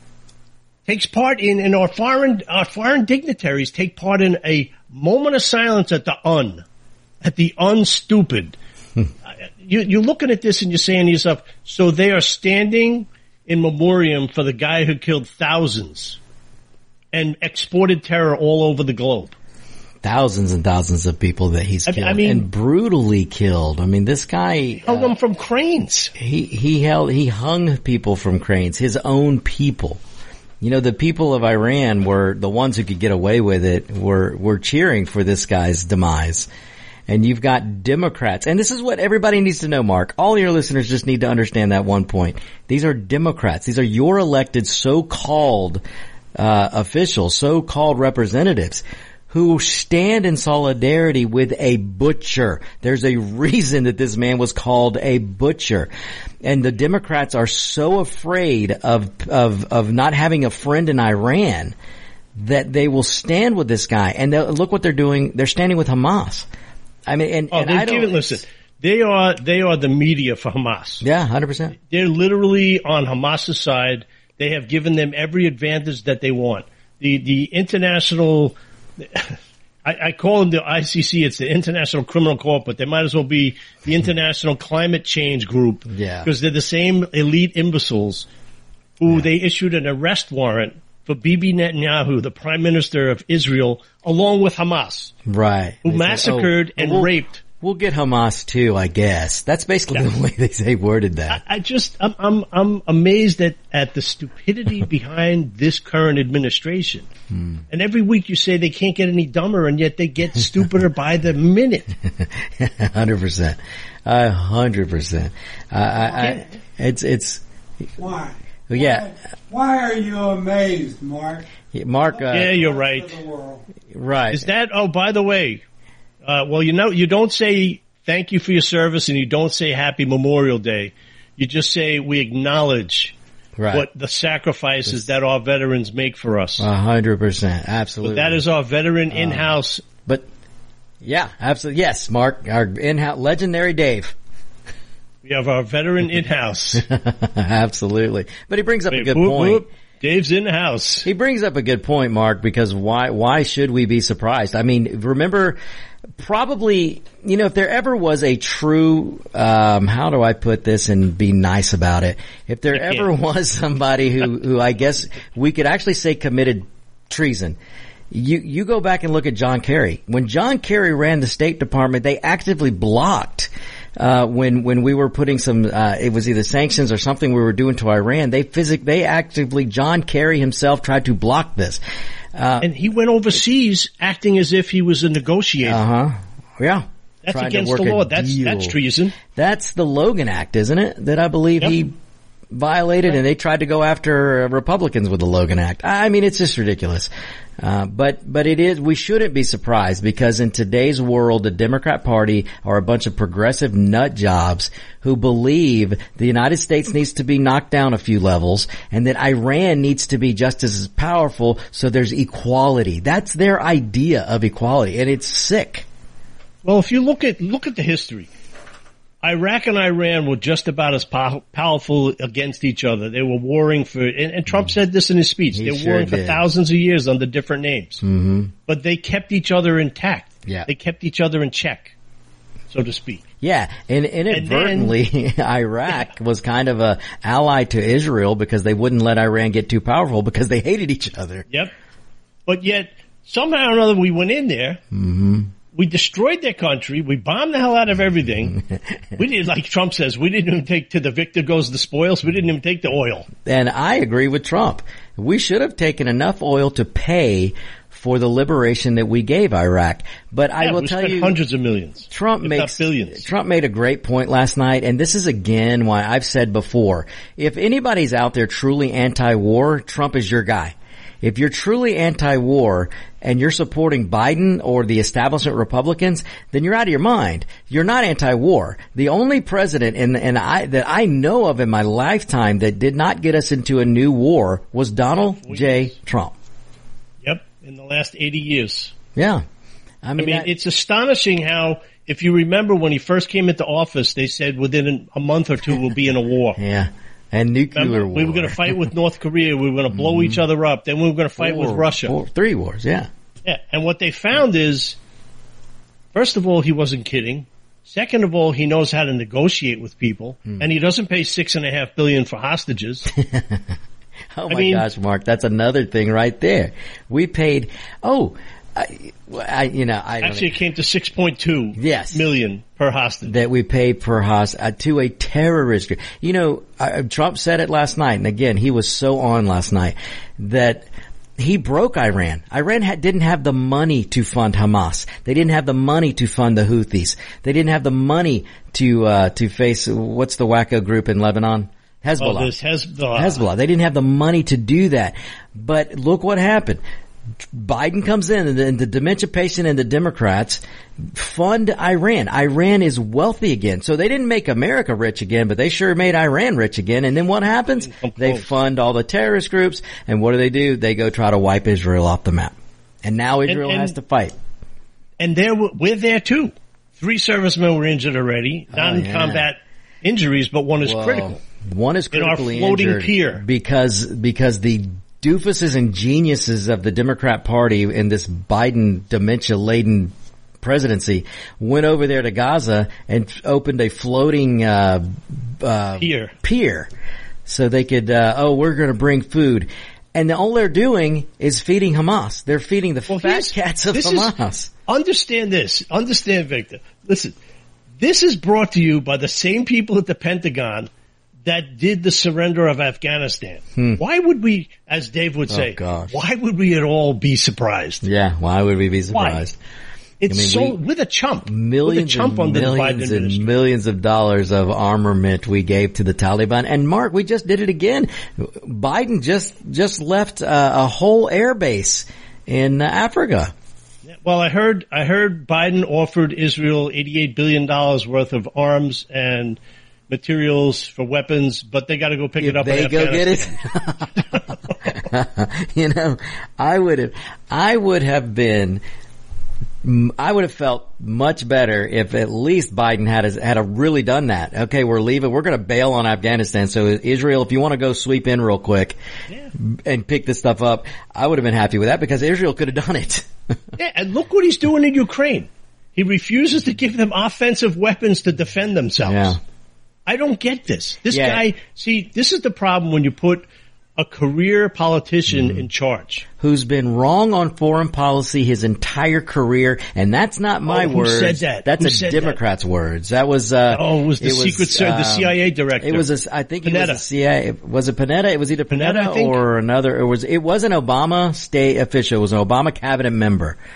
takes part in, and our foreign our foreign dignitaries take part in a moment of silence at the un, at the unstupid. you, you're looking at this and you're saying to yourself, so they are standing in memoriam for the guy who killed thousands and exported terror all over the globe. Thousands and thousands of people that he's I, killed I mean, and brutally killed. I mean, this guy held uh, them from cranes. He he held he hung people from cranes. His own people. You know, the people of Iran were the ones who could get away with it. Were were cheering for this guy's demise. And you've got Democrats. And this is what everybody needs to know, Mark. All your listeners just need to understand that one point. These are Democrats. These are your elected so-called uh officials, so-called representatives who stand in solidarity with a butcher. There's a reason that this man was called a butcher. And the Democrats are so afraid of of of not having a friend in Iran that they will stand with this guy. And look what they're doing. They're standing with Hamas. I mean, and, oh, and they've I don't given, listen, they are, they are the media for Hamas. Yeah, one hundred percent. They're literally on Hamas's side. They have given them every advantage that they want. The, the international, I, I call them the I C C, it's the International Criminal Court, but they might as well be the International Climate Change Group. Yeah. Because they're the same elite imbeciles who Yeah. they issued an arrest warrant for Bibi Netanyahu, the Prime Minister of Israel, along with Hamas. Right. Who They massacred say, oh, and we'll, raped. We'll get Hamas too, I guess. That's basically Yeah. the way they say worded that. I, I just, I'm, I'm, I'm amazed at, at the stupidity behind this current administration. Hmm. And every week you say they can't get any dumber, and yet they get stupider by the minute. one hundred percent. A hundred percent. I, I, it's, it's, Why? yeah. Why are you amazed, Mark? Mark, uh, Yeah, you're right. To the world. right. Is that, oh, by the way, uh, well, you know, you don't say thank you for your service and you don't say happy Memorial Day. You just say we acknowledge right. what the sacrifices that our veterans make for us. A hundred percent. Absolutely. But that is our veteran in-house. Uh, but, yeah, absolutely. Yes, Mark, our in-house, legendary Dave. We have our veteran in-house. Absolutely. But he brings up Wait, a good whoop, point. whoop. Dave's in the house. He brings up a good point, Mark, because why, why should we be surprised? I mean, remember, probably, you know, if there ever was a true, um, how do I put this and be nice about it? If there ever was somebody who, who I guess we could actually say committed treason, you, you go back and look at John Kerry. When John Kerry ran the State Department, they actively blocked Uh, when, when we were putting some, uh, it was either sanctions or something we were doing to Iran, they physic, they actively, John Kerry himself tried to block this. Uh, and he went overseas acting as if he was a negotiator. Uh-huh. Yeah. That's against the law. That's, that's treason. That's the Logan Act, isn't it? That I believe yep. he, violated, and they tried to go after Republicans with the Logan Act. I mean, it's just ridiculous. Uh, but, but it is, we shouldn't be surprised because in today's world, the Democrat Party are a bunch of progressive nut jobs who believe the United States needs to be knocked down a few levels and that Iran needs to be just as powerful so there's equality. That's their idea of equality, and it's sick. Well, if you look at, look at the history. Iraq and Iran were just about as pow- powerful against each other. They were warring for, and, and Trump said this in his speech, He they were sure warring for did. thousands of years under different names. Mm-hmm. But they kept each other intact. Yeah. They kept each other in check, so to speak. Yeah, and inadvertently, And then, Iraq was kind of a ally to Israel because they wouldn't let Iran get too powerful because they hated each other. Yep. But yet, somehow or another, we went in there. Mm-hmm. We destroyed their country. We bombed the hell out of everything. We did, like Trump says, we didn't even take to the victor goes the spoils. We didn't even take the oil. And I agree with Trump. We should have taken enough oil to pay for the liberation that we gave Iraq. But I Yeah, will we tell spent you, hundreds of millions. Trump if makes not billions. Trump made a great point last night, and this is again why I've said before: if anybody's out there truly anti-war, Trump is your guy. If you're truly anti-war and you're supporting Biden or the establishment Republicans, then you're out of your mind. You're not anti-war. The only president in, in I, that I know of in my lifetime that did not get us into a new war was Donald J. Trump. Yep, in the last eighty years. Yeah. I mean, I mean that, it's astonishing how, if you remember when he first came into office, they said within a month or two we'll be in a war. yeah. And nuclear Remember, war. we were going to fight with North Korea. We were going to blow mm-hmm. each other up. Then we were going to fight four, with Russia. Four, three wars, yeah. Yeah, and what they found is, first of all, he wasn't kidding. Second of all, he knows how to negotiate with people, mm. and he doesn't pay six and a half billion for hostages. Oh my I mean, gosh, Mark, that's another thing right there. We paid. Oh. I, I, you know, I actually it came to six point two yes. million per hostage that we pay per hostage uh, to a terrorist group. You know, uh, Trump said it last night, and again, he was so on last night that he broke Iran. Iran had, didn't have the money to fund Hamas. They didn't have the money to fund the Houthis. They didn't have the money to uh to face what's the wacko group in Lebanon? Hezbollah. Oh, this Hezbollah. Hezbollah. They didn't have the money to do that. But look what happened. Biden comes in, and the, and the dementia patient and the Democrats fund Iran. Iran is wealthy again. So they didn't make America rich again, but they sure made Iran rich again. And then what happens? They fund all the terrorist groups, and what do they do? They go try to wipe Israel off the map. And now Israel and, and, has to fight. And there, we're there too. Three servicemen were injured already, not oh, in yeah. combat injuries, but one is well, critical. One is critically in our floating injured pier. because because the doofuses and geniuses of the Democrat Party in this Biden dementia-laden presidency went over there to Gaza and opened a floating uh, uh pier. pier so they could, uh, oh, we're going to bring food. And all they're doing is feeding Hamas. They're feeding the well, fat cats of Hamas. Is, understand this. Understand, Victor. Listen, this is brought to you by the same people at the Pentagon that did the surrender of Afghanistan. Hmm. Why would we, as Dave would say, oh, gosh. why would we at all be surprised? Yeah, why would we be surprised? Why? It's I mean, so, we, with a chump. Millions with a chump and under millions the Biden and millions of dollars of armament we gave to the Taliban. And Mark, we just did it again. Biden just, just left uh, a whole air base in uh, Africa. Well, I heard, I heard Biden offered Israel eighty-eight billion dollars worth of arms and materials for weapons, but they got to go pick if it up. They in go get it. You know, I would have, I would have been, I would have felt much better if at least Biden had a, had a really done that. Okay, we're leaving. We're going to bail on Afghanistan. So Israel, if you want to go sweep in real quick yeah. and pick this stuff up, I would have been happy with that because Israel could have done it. Yeah, and look what he's doing in Ukraine. He refuses to give them offensive weapons to defend themselves. Yeah. I don't get this. This yeah. guy, see, this is the problem when you put a career politician mm. in charge. Who's been wrong on foreign policy his entire career, and that's not my oh, who words. Said that? That's who a said Democrat's that? words. That was, uh, oh, it was the it secret, was, um, um, the C I A director. It was a, I think Panetta. it was a C I A, was it Panetta? It was either Panetta, Panetta or another, it was, it was an Obama state official. It was an Obama cabinet member.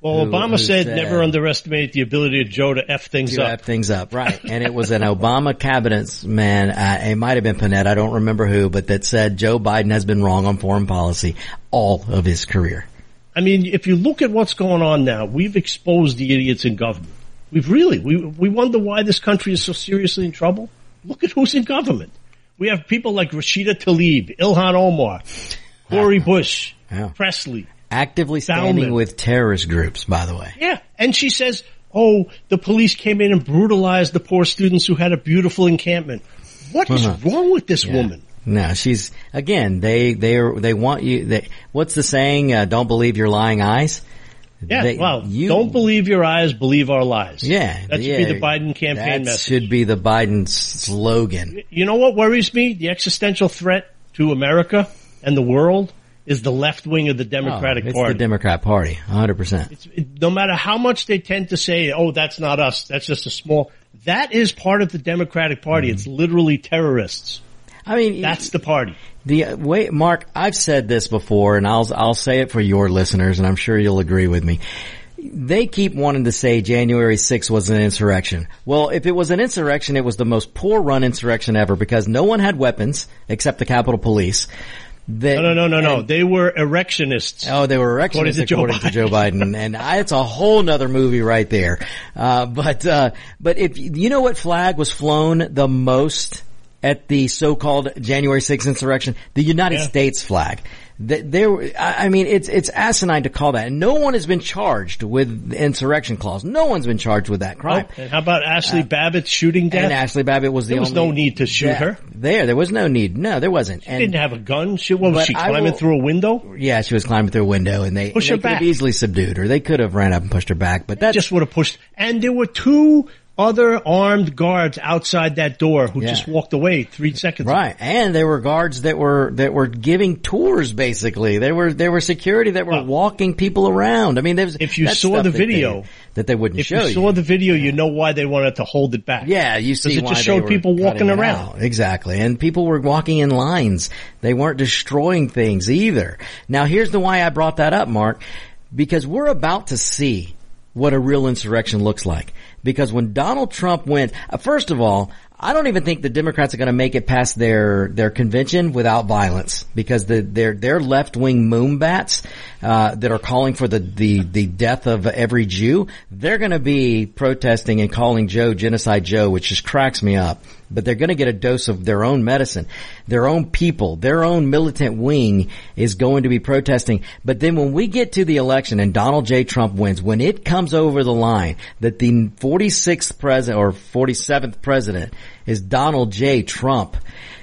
Well, who- Obama who said, said never underestimate the ability of Joe to F things to up. F things up, right? And it was an Obama cabinet man. Uh, it might have been Panetta. I don't remember who, but that said Joe Biden has been wrong on foreign policy all of his career. I mean, if you look at what's going on now, we've exposed the idiots in government. We've really, we, we wonder why this country is so seriously in trouble. Look at who's in government. We have people like Rashida Tlaib, Ilhan Omar, Cori Bush, Yeah. Presley. Actively standing Bauman. with terrorist groups, by the way. Yeah. And she says, oh, the police came in and brutalized the poor students who had a beautiful encampment. What is Uh-huh. wrong with this Yeah. woman? No, she's, again, they, they are, they want you, they, what's the saying? Uh, don't believe your lying eyes. Yeah, They- well, you- don't believe your eyes, believe our lies. Yeah. That should yeah, be the Biden campaign That message. should be the Biden slogan. You know what worries me? The existential threat to America and the world is the left wing of the Democratic Oh, it's Party. the Democrat Party, one hundred percent. It's, it, no matter how much they tend to say, oh, that's not us, that's just a small, that is part of the Democratic Party. Mm-hmm. It's literally terrorists. I mean, That's the party. the uh, way, Mark, I've said this before, and I'll I'll say it for your listeners, and I'm sure you'll agree with me. They keep wanting to say January sixth was an insurrection. Well, if it was an insurrection, it was the most poor run insurrection ever because no one had weapons except the Capitol Police. They, No, no, no, no, no. and- They were erectionists. Oh, they were According erectionists to Joe according to Joe Biden, and I, it's a whole nother movie right there. Uh, but uh, but if you know what flag was flown the most at the so-called January sixth insurrection, the United Yeah. States flag. Th- There, I I mean, it's it's asinine to call that. And no one has been charged with the insurrection clause. No one's been charged with that crime. Oh, and how about Ashley Babbitt's shooting death? And Ashley Babbitt was the There was only. no need to shoot death her. There, there was no need. No, there wasn't. She And didn't have a gun. She, what was But she, I climbing will- through a window? yeah, she was climbing through a window, and they, Push they her could have back. easily subdued her. They could have ran up and pushed her back, but that's Just would have pushed. And there were two other armed guards outside that door who Yeah. just walked away three seconds ago. right. And there were guards that were that were giving tours. Basically, there were there were security that were Well, walking people around. I mean, there was, if you that's saw stuff the that they- video- that they wouldn't If show you saw the video, you know why they wanted to hold it back. Yeah, you see Because it why just they showed were people walking cutting it around. out. Exactly. And people were walking in lines. They weren't destroying things either. Now here's the why I brought that up, Mark, because we're about to see what a real insurrection looks like. Because when Donald Trump went, uh, first of all, I don't even think the Democrats are going to make it past their their convention without violence, because the their their left wing moombats uh, that are calling for the the the death of every Jew, they're going to be protesting and calling Joe Genocide Joe, which just cracks me up. But they're going to get a dose of their own medicine. Their own people, their own militant wing is going to be protesting. But then when we get to the election and Donald J. Trump wins, when it comes over the line that the forty-sixth president or forty-seventh president is Donald J. Trump,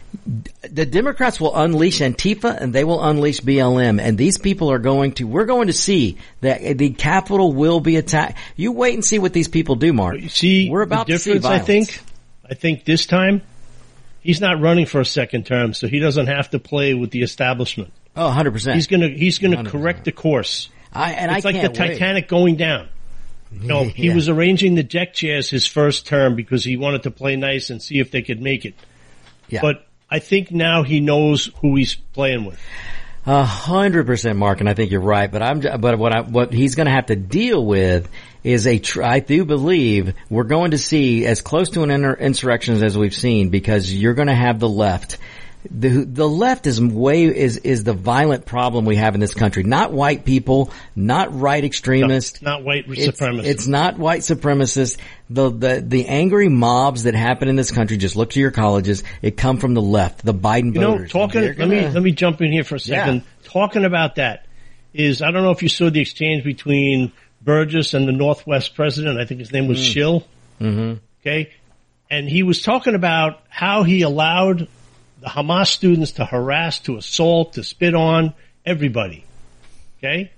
the Democrats will unleash Antifa and they will unleash B L M, and these people are going to, we're going to see that the Capitol will be attacked. You wait and see what these people do, Mark. You see, we're about the to see difference, I violence. think, I think this time, he's not running for a second term, so he doesn't have to play with the establishment. Oh, one hundred percent. He's gonna, he's gonna one hundred percent. correct the course. I, and It's I like the can't wait. Titanic going down. You know, he Yeah. was arranging the deck chairs his first term because he wanted to play nice and see if they could make it. Yeah. But I think now he knows who he's playing with. A hundred percent, Mark, and I think you're right. But I'm, but what I, what he's going to have to deal with is a. Tr- I do believe we're going to see as close to an inter- insurrection as we've seen, because you're going to have the left. The the left is way is is the violent problem we have in this country. Not white people, not right extremists. No, not white It's, supremacists. it's not white supremacists. The, the, the angry mobs that happen in this country, just look to your colleges, it come from the left, the Biden You know, voters. talking, They're let me, gonna- let me jump in here for a second. Yeah. Talking about that is, I don't know if you saw the exchange between Burgess and the Northwest president. I think his name was Mm. Schill. Mm-hmm. Okay. And he was talking about how he allowed the Hamas students to harass, to assault, to spit on everybody. Okay.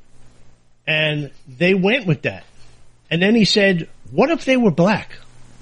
And they went with that. And then he said, what if they were black?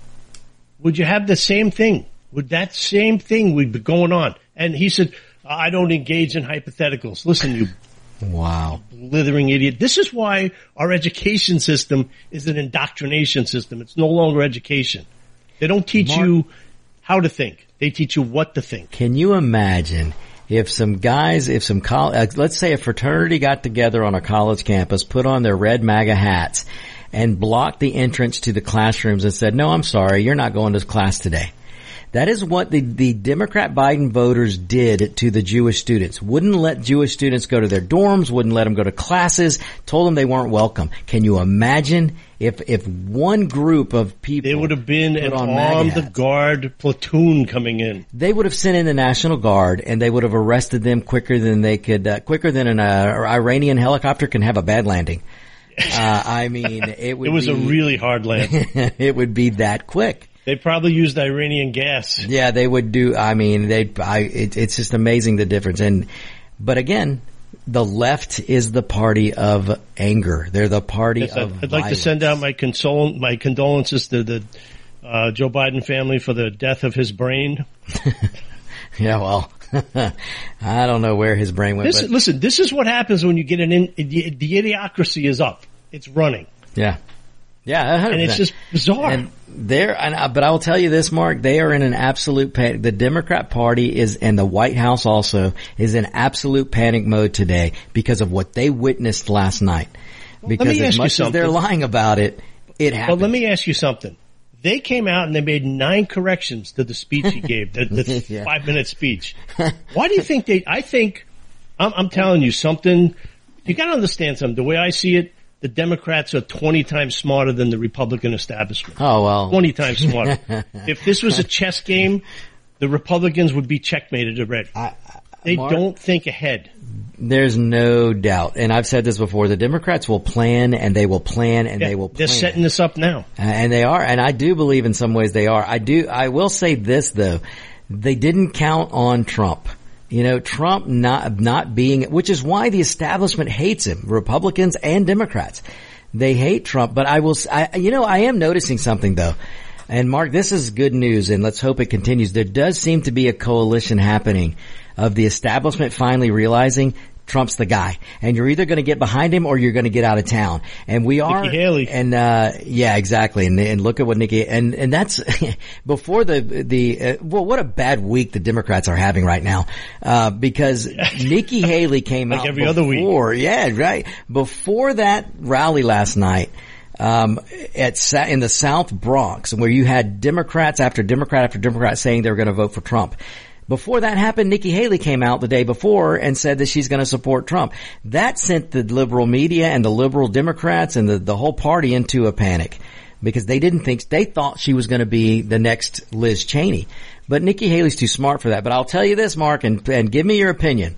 Would you have the same thing? Would that same thing would be going on? And he said, I don't engage in hypotheticals. Listen, you Wow. blithering idiot. This is why our education system is an indoctrination system. It's no longer education. They don't teach Mark- you how to think. They teach you what to think. Can you imagine if some guys, if some col- uh, let's say a fraternity got together on a college campus, put on their red MAGA hats, and blocked the entrance to the classrooms and said, no, I'm sorry, you're not going to class today. That is what the, the Democrat Biden voters did to the Jewish students. Wouldn't let Jewish students go to their dorms, wouldn't let them go to classes, told them they weren't welcome. Can you imagine if, if one group of people... There would have been an armed guard platoon coming in. They would have sent in the National Guard and they would have arrested them quicker than they could, uh, quicker than an uh, Iranian helicopter can have a bad landing. Uh, I mean, it would It was be, a really hard landing. It would be that quick. They probably used Iranian gas. Yeah, they would do. I mean, they. I. It, it's just amazing the difference. And, but again, the left is the party of anger. They're the party yes, of. I'd, I'd violence. like to send out my consol my condolences to the uh, Joe Biden family for the death of his brain. Yeah, well, I don't know where his brain went. This, but, listen, this is what happens when you get an in, the, the idiocracy is up. It's running. Yeah. Yeah, one hundred percent. And it's just bizarre. And they're, and, but I will tell you this, Mark, they are in an absolute panic. The Democrat Party is, and the White House also, is in absolute panic mode today because of what they witnessed last night. Because as much as they're lying about it, it happened. Well, let me ask you something. They came out and they made nine corrections to the speech he gave, the, the yeah. five-minute speech. Why do you think they, I think, I'm, I'm telling you something, you got to understand something. The way I see it, the Democrats are twenty times smarter than the Republican establishment. Oh, well. twenty times smarter. If this was a chess game, the Republicans would be checkmated already. I, I, they Mark, don't think ahead. There's no doubt. And I've said this before. The Democrats will plan and they will plan and yeah, they will plan. They're setting this up now. Uh, and they are. And I do believe in some ways they are. I do. I will say this, though. They didn't count on Trump. You know, Trump not, not being, which is why the establishment hates him, Republicans and Democrats. They hate Trump, but I will, I, you know, I am noticing something though. And Mark, this is good news and let's hope it continues. There does seem to be a coalition happening of the establishment finally realizing Trump's the guy. And you're either going to get behind him or you're going to get out of town. And we are. Nikki Haley. And, uh, yeah, exactly. And, and look at what Nikki, and, and that's before the, the, uh, well, what a bad week the Democrats are having right now. Uh, because Nikki Haley came like out every before, other week. Yeah, right. Before that rally last night, um, at, in the South Bronx, where you had Democrats after Democrat after Democrat saying they were going to vote for Trump. Before that happened, Nikki Haley came out the day before and said that she's going to support Trump. That sent the liberal media and the liberal Democrats and the, the whole party into a panic because they didn't think, they thought she was going to be the next Liz Cheney. But Nikki Haley's too smart for that. But I'll tell you this, Mark, and, and give me your opinion.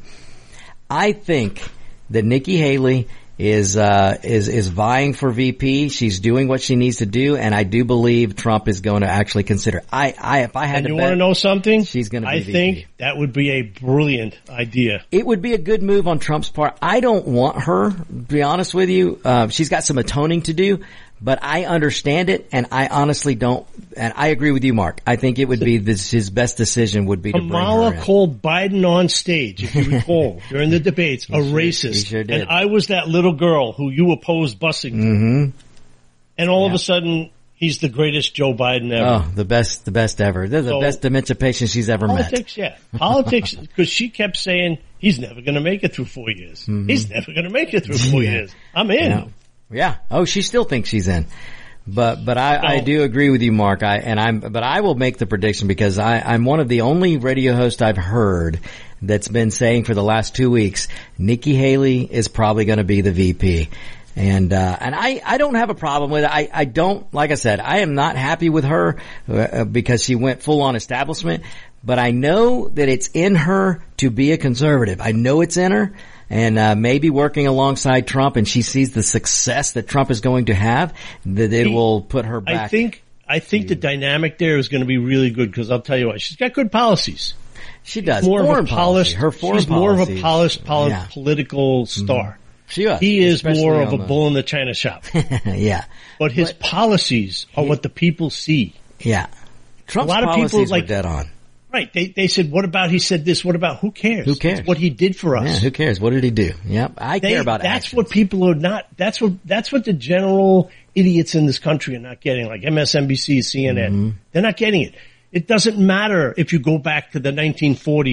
I think that Nikki Haley is, uh, is, is vying for V P. She's doing what she needs to do. And I do believe Trump is going to actually consider. I, I, if I had and to you bet, want to know something? She's going to be I V P. think that would be a brilliant idea. It would be a good move on Trump's part. I don't want her, to be honest with you. Uh, she's got some atoning to do, but I understand it, and I honestly don't. And I agree with you, Mark. I think it would be this, his best decision would be to bring her in. Kamala called Biden on stage, if you recall, during the debates, a sure, racist. he sure did. And I was that little girl who you opposed busing to. Mm-hmm. And all yeah. of a sudden, he's the greatest Joe Biden ever. Oh, the best, the best ever. They're the so, best dementia patient she's ever politics, met. Yeah, politics, because she kept saying, he's never going to make it through four years. Mm-hmm. He's never going to make it through four yeah. years. I'm in. Yeah. yeah. Oh, she still thinks she's in. But, but I, no. I do agree with you, Mark. I, and I'm, but I will make the prediction because I, I'm one of the only radio hosts I've heard that's been saying for the last two weeks, Nikki Haley is probably going to be the V P. And, uh, and I, I don't have a problem with it. I, I don't, like I said, I am not happy with her uh, because she went full on establishment, but I know that it's in her to be a conservative. I know it's in her. And, uh, maybe working alongside Trump and she sees the success that Trump is going to have, that it will put her back. I think, I think the dynamic there is going to be really good because I'll tell you what, she's got good policies. She does. More foreign of a polished, policy. Her foreign she's more policies. of a polished, polished yeah. political star. Mm-hmm. She is. He is Especially more of a the... bull in the china shop. yeah. But his but policies are he, what the people see. Yeah. Trump's a lot of policies people like were dead on. Right. They they said, what about, he said this, what about, who cares? Who cares? It's what he did for us. Yeah, who cares? What did he do? Yep. I they, care about That's actions. what people are not, that's what, that's what the general idiots in this country are not getting, like M S N B C, C N N. Mm-hmm. They're not getting it. It doesn't matter if you go back to the nineteen forties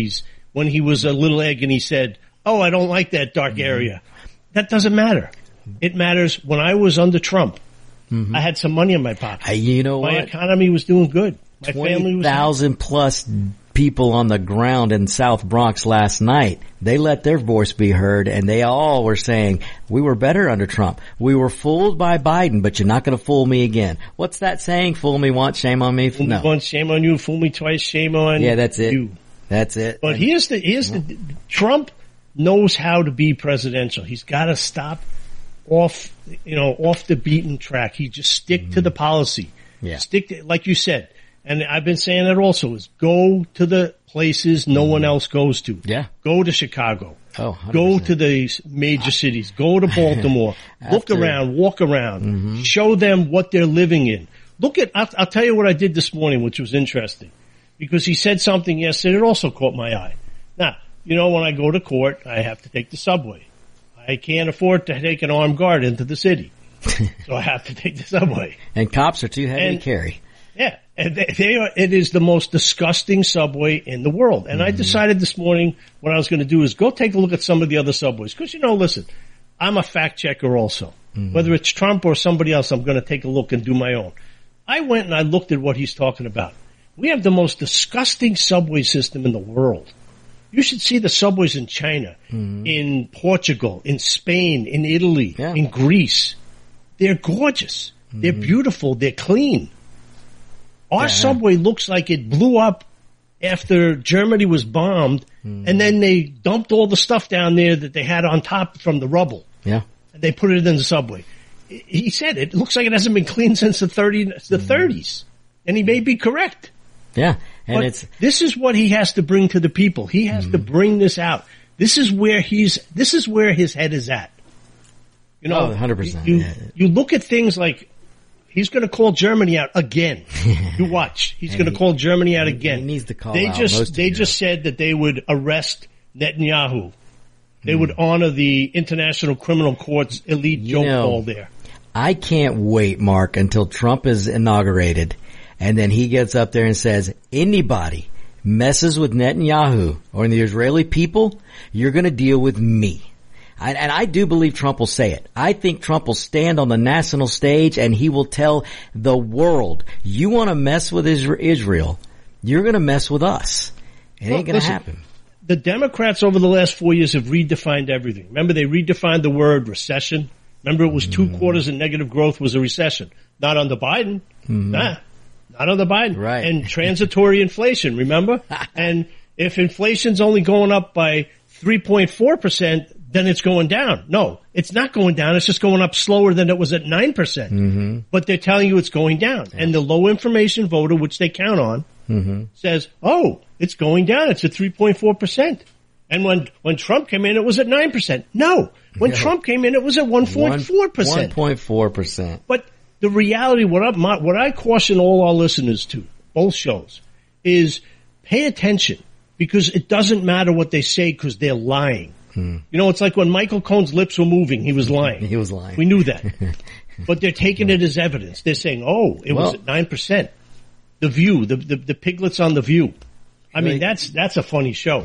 when he was a little egg and he said, oh, I don't like that dark area. That doesn't matter. It matters when I was under Trump. Mm-hmm. I had some money in my pocket. Uh, you know my what? My economy was doing good. My family was twenty thousand plus people on the ground in South Bronx last night. They let their voice be heard, and they all were saying, we were better under Trump. We were fooled by Biden, but you're not going to fool me again. What's that saying? Fool me once, shame on me? Fool no. me once, shame on you. Fool me twice, shame on Yeah, that's it. you. That's it. But and, here's the, here's the, Trump knows how to be presidential. He's got to stop off, you know, off the beaten track. He just stick mm-hmm. to the policy. Yeah. Stick to, like you said, and I've been saying that also, is go to the places no mm-hmm. one else goes to. Yeah. Go to Chicago. Oh, one hundred percent. Go to the major cities. Go to Baltimore. Look around, walk around. Mm-hmm. Show them what they're living in. Look at, I'll, I'll tell you what I did this morning, which was interesting. Because he said something yesterday that also caught my eye. Now, you know, when I go to court, I have to take the subway. I can't afford to take an armed guard into the city. So I have to take the subway. And cops are too heavy and, to carry. Yeah. And they, they are, it is the most disgusting subway in the world. And mm-hmm. I decided this morning what I was going to do is go take a look at some of the other subways. Because, you know, listen, I'm a fact checker also. Mm-hmm. Whether it's Trump or somebody else, I'm going to take a look and do my own. I went and I looked at what he's talking about. We have the most disgusting subway system in the world. You should see the subways in China, mm-hmm. in Portugal, in Spain, in Italy, yeah. in Greece. They're gorgeous. Mm-hmm. They're beautiful. They're clean. Our yeah. subway looks like it blew up after Germany was bombed, mm-hmm. and then they dumped all the stuff down there that they had on top from the rubble. Yeah. And they put it in the subway. He said it looks like it hasn't been cleaned since the thirties, the mm-hmm. thirties. And he may be correct. Yeah, and but it's this is what he has to bring to the people. He has mm-hmm. to bring this out. This is where he's. This is where his head is at. You know, oh, one hundred percent. You, yeah. you look at things like he's going to call Germany out again. You watch. He's going to call Germany out he, again. He needs to call they out just most they of just said that they would arrest Netanyahu. They mm. would honor the International Criminal Court's elite you joke know, call there. I can't wait, Mark, until Trump is inaugurated. And then he gets up there and says, anybody messes with Netanyahu or the Israeli people, you're going to deal with me. I, and I do believe Trump will say it. I think Trump will stand on the national stage and he will tell the world, you want to mess with Israel, you're going to mess with us. It well, ain't going to listen, happen. The Democrats over the last four years have redefined everything. Remember, they redefined the word recession. Remember, it was two mm. quarters and negative growth was a recession. Not under Biden. Mm. Nah. Not under Biden. Right. And transitory inflation, remember? And if inflation's only going up by three point four percent, then it's going down. No, it's not going down. It's just going up slower than it was at nine percent. Mm-hmm. But they're telling you it's going down. Yeah. And the low information voter, which they count on, mm-hmm. says, oh, it's going down. It's at three point four percent. And when, when Trump came in, it was at nine percent. No. When yeah. Trump came in, it was at one point four percent. one point four percent. But the reality, what I, my, what I caution all our listeners to, both shows, is pay attention because it doesn't matter what they say because they're lying. Hmm. You know, it's like when Michael Cohen's lips were moving, he was lying. He was lying. We knew that. But they're taking it as evidence. They're saying, oh, it well, was at nine percent. The View, the, the, the piglets on The View. I mean, that's, that's a funny show.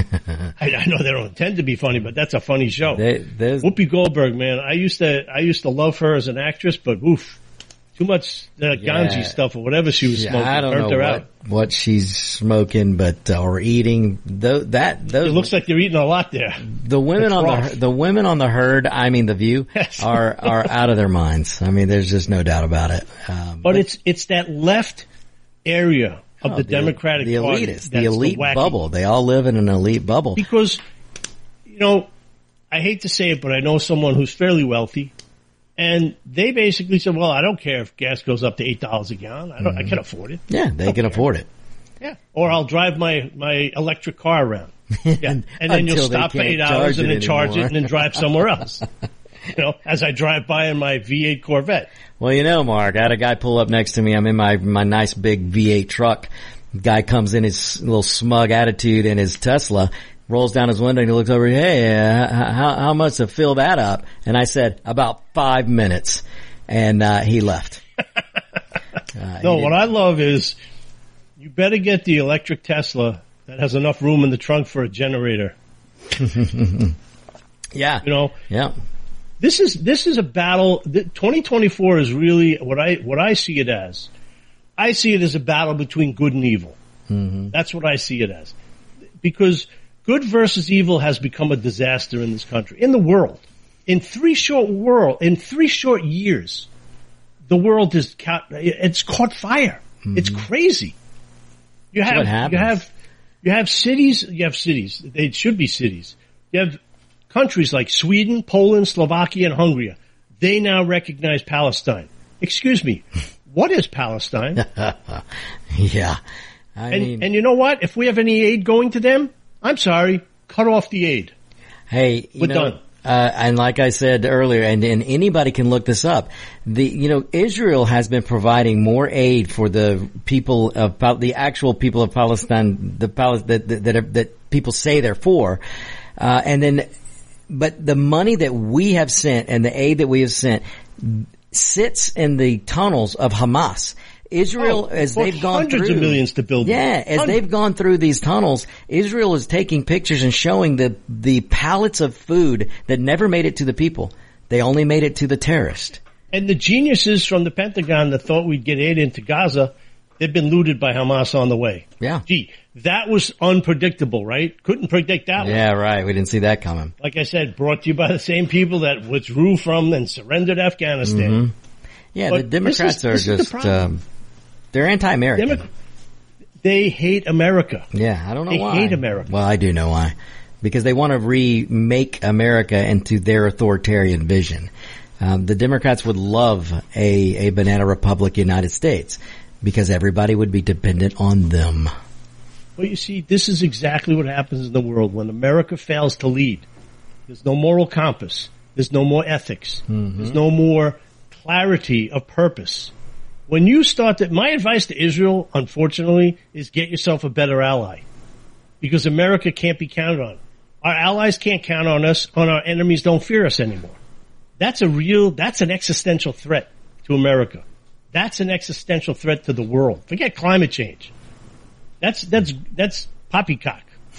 I, I know they don't intend to be funny, but that's a funny show. They, Whoopi Goldberg, man, I used to, I used to love her as an actress, but oof. Too much uh, yeah. ganji stuff or whatever she was yeah, smoking. I don't Burnt know her what, out. what she's smoking, but uh, or eating. Th- that those it looks like they're eating a lot there. The women the on the the women on the herd, I mean the View, yes. are are out of their minds. I mean, there's just no doubt about it. Um, but, but it's it's that left area of oh, the, the Democratic the Party, elitist, the elite the bubble. They all live in an elite bubble because you know I hate to say it, but I know someone who's fairly wealthy. And they basically said, well, I don't care if gas goes up to eight dollars a gallon. I don't, mm-hmm. I can afford it. Yeah, they can care. afford it. Yeah. Or I'll drive my, my electric car around. Yeah. And, and then you'll stop for eight hours and then charge it and then drive somewhere else. You know, as I drive by in my V eight Corvette. Well, you know, Mark, I had a guy pull up next to me. I'm in my, my nice big V eight truck. Guy comes in his little smug attitude in his Tesla. Rolls down his window and he looks over, hey, uh, how, how much to fill that up? And I said, about five minutes. And, uh, he left. Uh, no, he what I love is you better get the electric Tesla that has enough room in the trunk for a generator. Yeah. You know? Yeah. This is, this is a battle. twenty twenty-four is really what I, what I see it as. I see it as a battle between good and evil. Mm-hmm. That's what I see it as. Because good versus evil has become a disaster in this country, in the world. In three short world, in three short years, the world is caught, it's caught fire. Mm-hmm. It's crazy. You have, you have, you have cities, you have cities. They should be cities. You have countries like Sweden, Poland, Slovakia, and Hungary. They now recognize Palestine. Excuse me. What is Palestine? Yeah. I and, mean, and you know what? If we have any aid going to them, I'm sorry, cut off the aid. Hey, you We're know, done. Uh, and like I said earlier, and, and anybody can look this up. The you know Israel has been providing more aid for the people of the actual people of Palestine, the Pal- that that that, are, that people say they're for, uh, and then, but the money that we have sent and the aid that we have sent sits in the tunnels of Hamas. Israel, oh, as they've gone hundreds through, of millions to build. yeah, as hundreds. they've gone through these tunnels, Israel is taking pictures and showing the the pallets of food that never made it to the people. They only made it to the terrorist. And the geniuses from the Pentagon that thought we'd get aid into Gaza, they've been looted by Hamas on the way. Yeah. Gee, that was unpredictable, right? Couldn't predict that Yeah, one. right. We didn't see that coming. Like I said, brought to you by the same people that withdrew from and surrendered Afghanistan. Mm-hmm. Yeah, But the Democrats this is- this are is the just, problem. um, they're anti-American. Demo- they hate America. Yeah, I don't know They why. hate America. Well, I do know why. Because they want to remake America into their authoritarian vision. Um, the Democrats would love a, a banana republic United States because everybody would be dependent on them. Well, you see, this is exactly what happens in the world when America fails to lead. There's no moral compass. There's no more ethics. Mm-hmm. There's no more clarity of purpose. When you start to, my advice to Israel, unfortunately, is get yourself a better ally. Because America can't be counted on. Our allies can't count on us, and our enemies don't fear us anymore. That's a real, that's an existential threat to America. That's an existential threat to the world. Forget climate change. That's, that's, that's poppycock.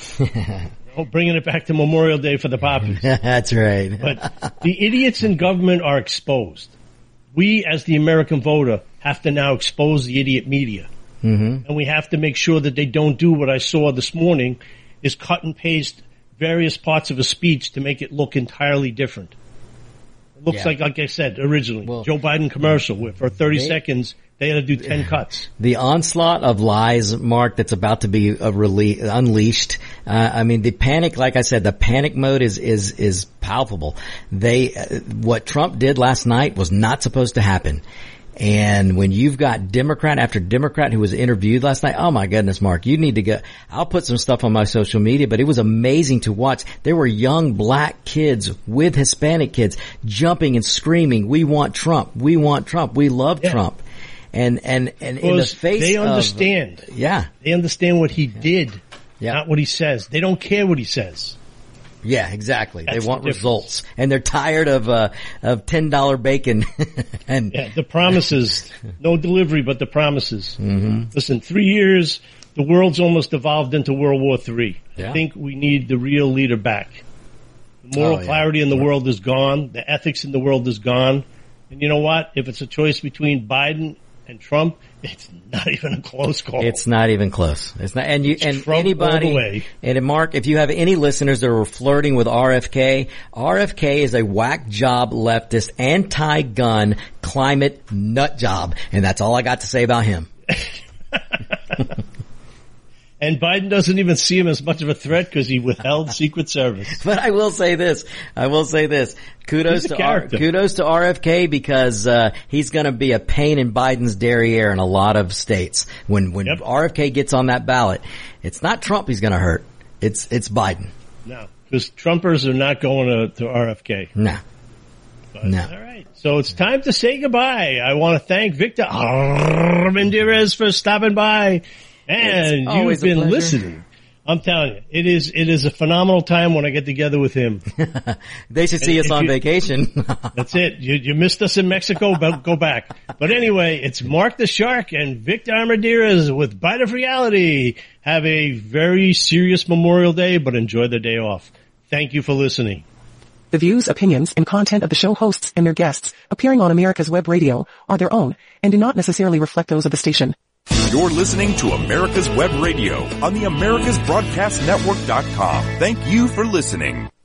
Oh, bringing it back to Memorial Day for the poppies. That's right. But the idiots in government are exposed. We, as the American voter, have to now expose the idiot media. Mm-hmm. And we have to make sure that they don't do what I saw this morning, is cut and paste various parts of a speech to make it look entirely different. It looks Yeah. like, like I said originally, Well, Joe Biden commercial where for thirty they- seconds they had to do ten cuts. The onslaught of lies, Mark, that's about to be uh, rele- unleashed. Uh, I mean, the panic, like I said, the panic mode is is is palpable. They, uh, what Trump did last night was not supposed to happen. And when you've got Democrat after Democrat who was interviewed last night, oh my goodness, Mark, you need to go. I'll put some stuff on my social media, but it was amazing to watch. There were young black kids with Hispanic kids jumping and screaming, "We want Trump! We want Trump! We love Yeah. Trump!" And and and in the Because face they of, understand. yeah, They understand what he did, Yeah. not what he says. They don't care what he says. yeah, exactly. That's they want the difference. results, and they're tired of uh of ten dollar bacon and Yeah, the promises. No delivery, but the promises. Mm-hmm. Listen, three years, the world's almost evolved into World War Three. Yeah. I think we need the real leader back. The moral Oh, yeah. clarity in the world is gone. The ethics in the world is gone. And you know what? If it's a choice between Biden and Trump, it's not even a close call. It's not even close. It's not, and you, and Trump all anybody, the way. and Mark, if you have any listeners that are flirting with R F K, R F K is a whack job leftist, anti-gun, climate nut job. And that's all I got to say about him. And Biden doesn't even see him as much of a threat because he withheld Secret Service. But I will say this. I will say this. Kudos He's a to R, character. kudos to R F K because uh he's going to be a pain in Biden's derriere in a lot of states. When when Yep. R F K gets on that ballot, it's not Trump he's going to hurt. It's it's Biden. No, because Trumpers are not going to, to R F K. No. But, No. All right. So it's time to say goodbye. I want to thank Victor Armendariz for stopping by. And It's you've always a been pleasure. listening I'm telling you, it is it is a phenomenal time when I get together with him. They should see And us if on you- vacation. That's it. You, you missed us in Mexico, but go back. But anyway, it's Mark the Shark and Victor Armadillas with Bite of Reality. Have a very serious Memorial Day, but enjoy the day off. Thank you for listening. The views, opinions, and content of the show hosts and their guests appearing on America's Web Radio are their own and do not necessarily reflect those of the station. You're listening to America's Web Radio on the Americas Broadcast Network dot com. Thank you for listening.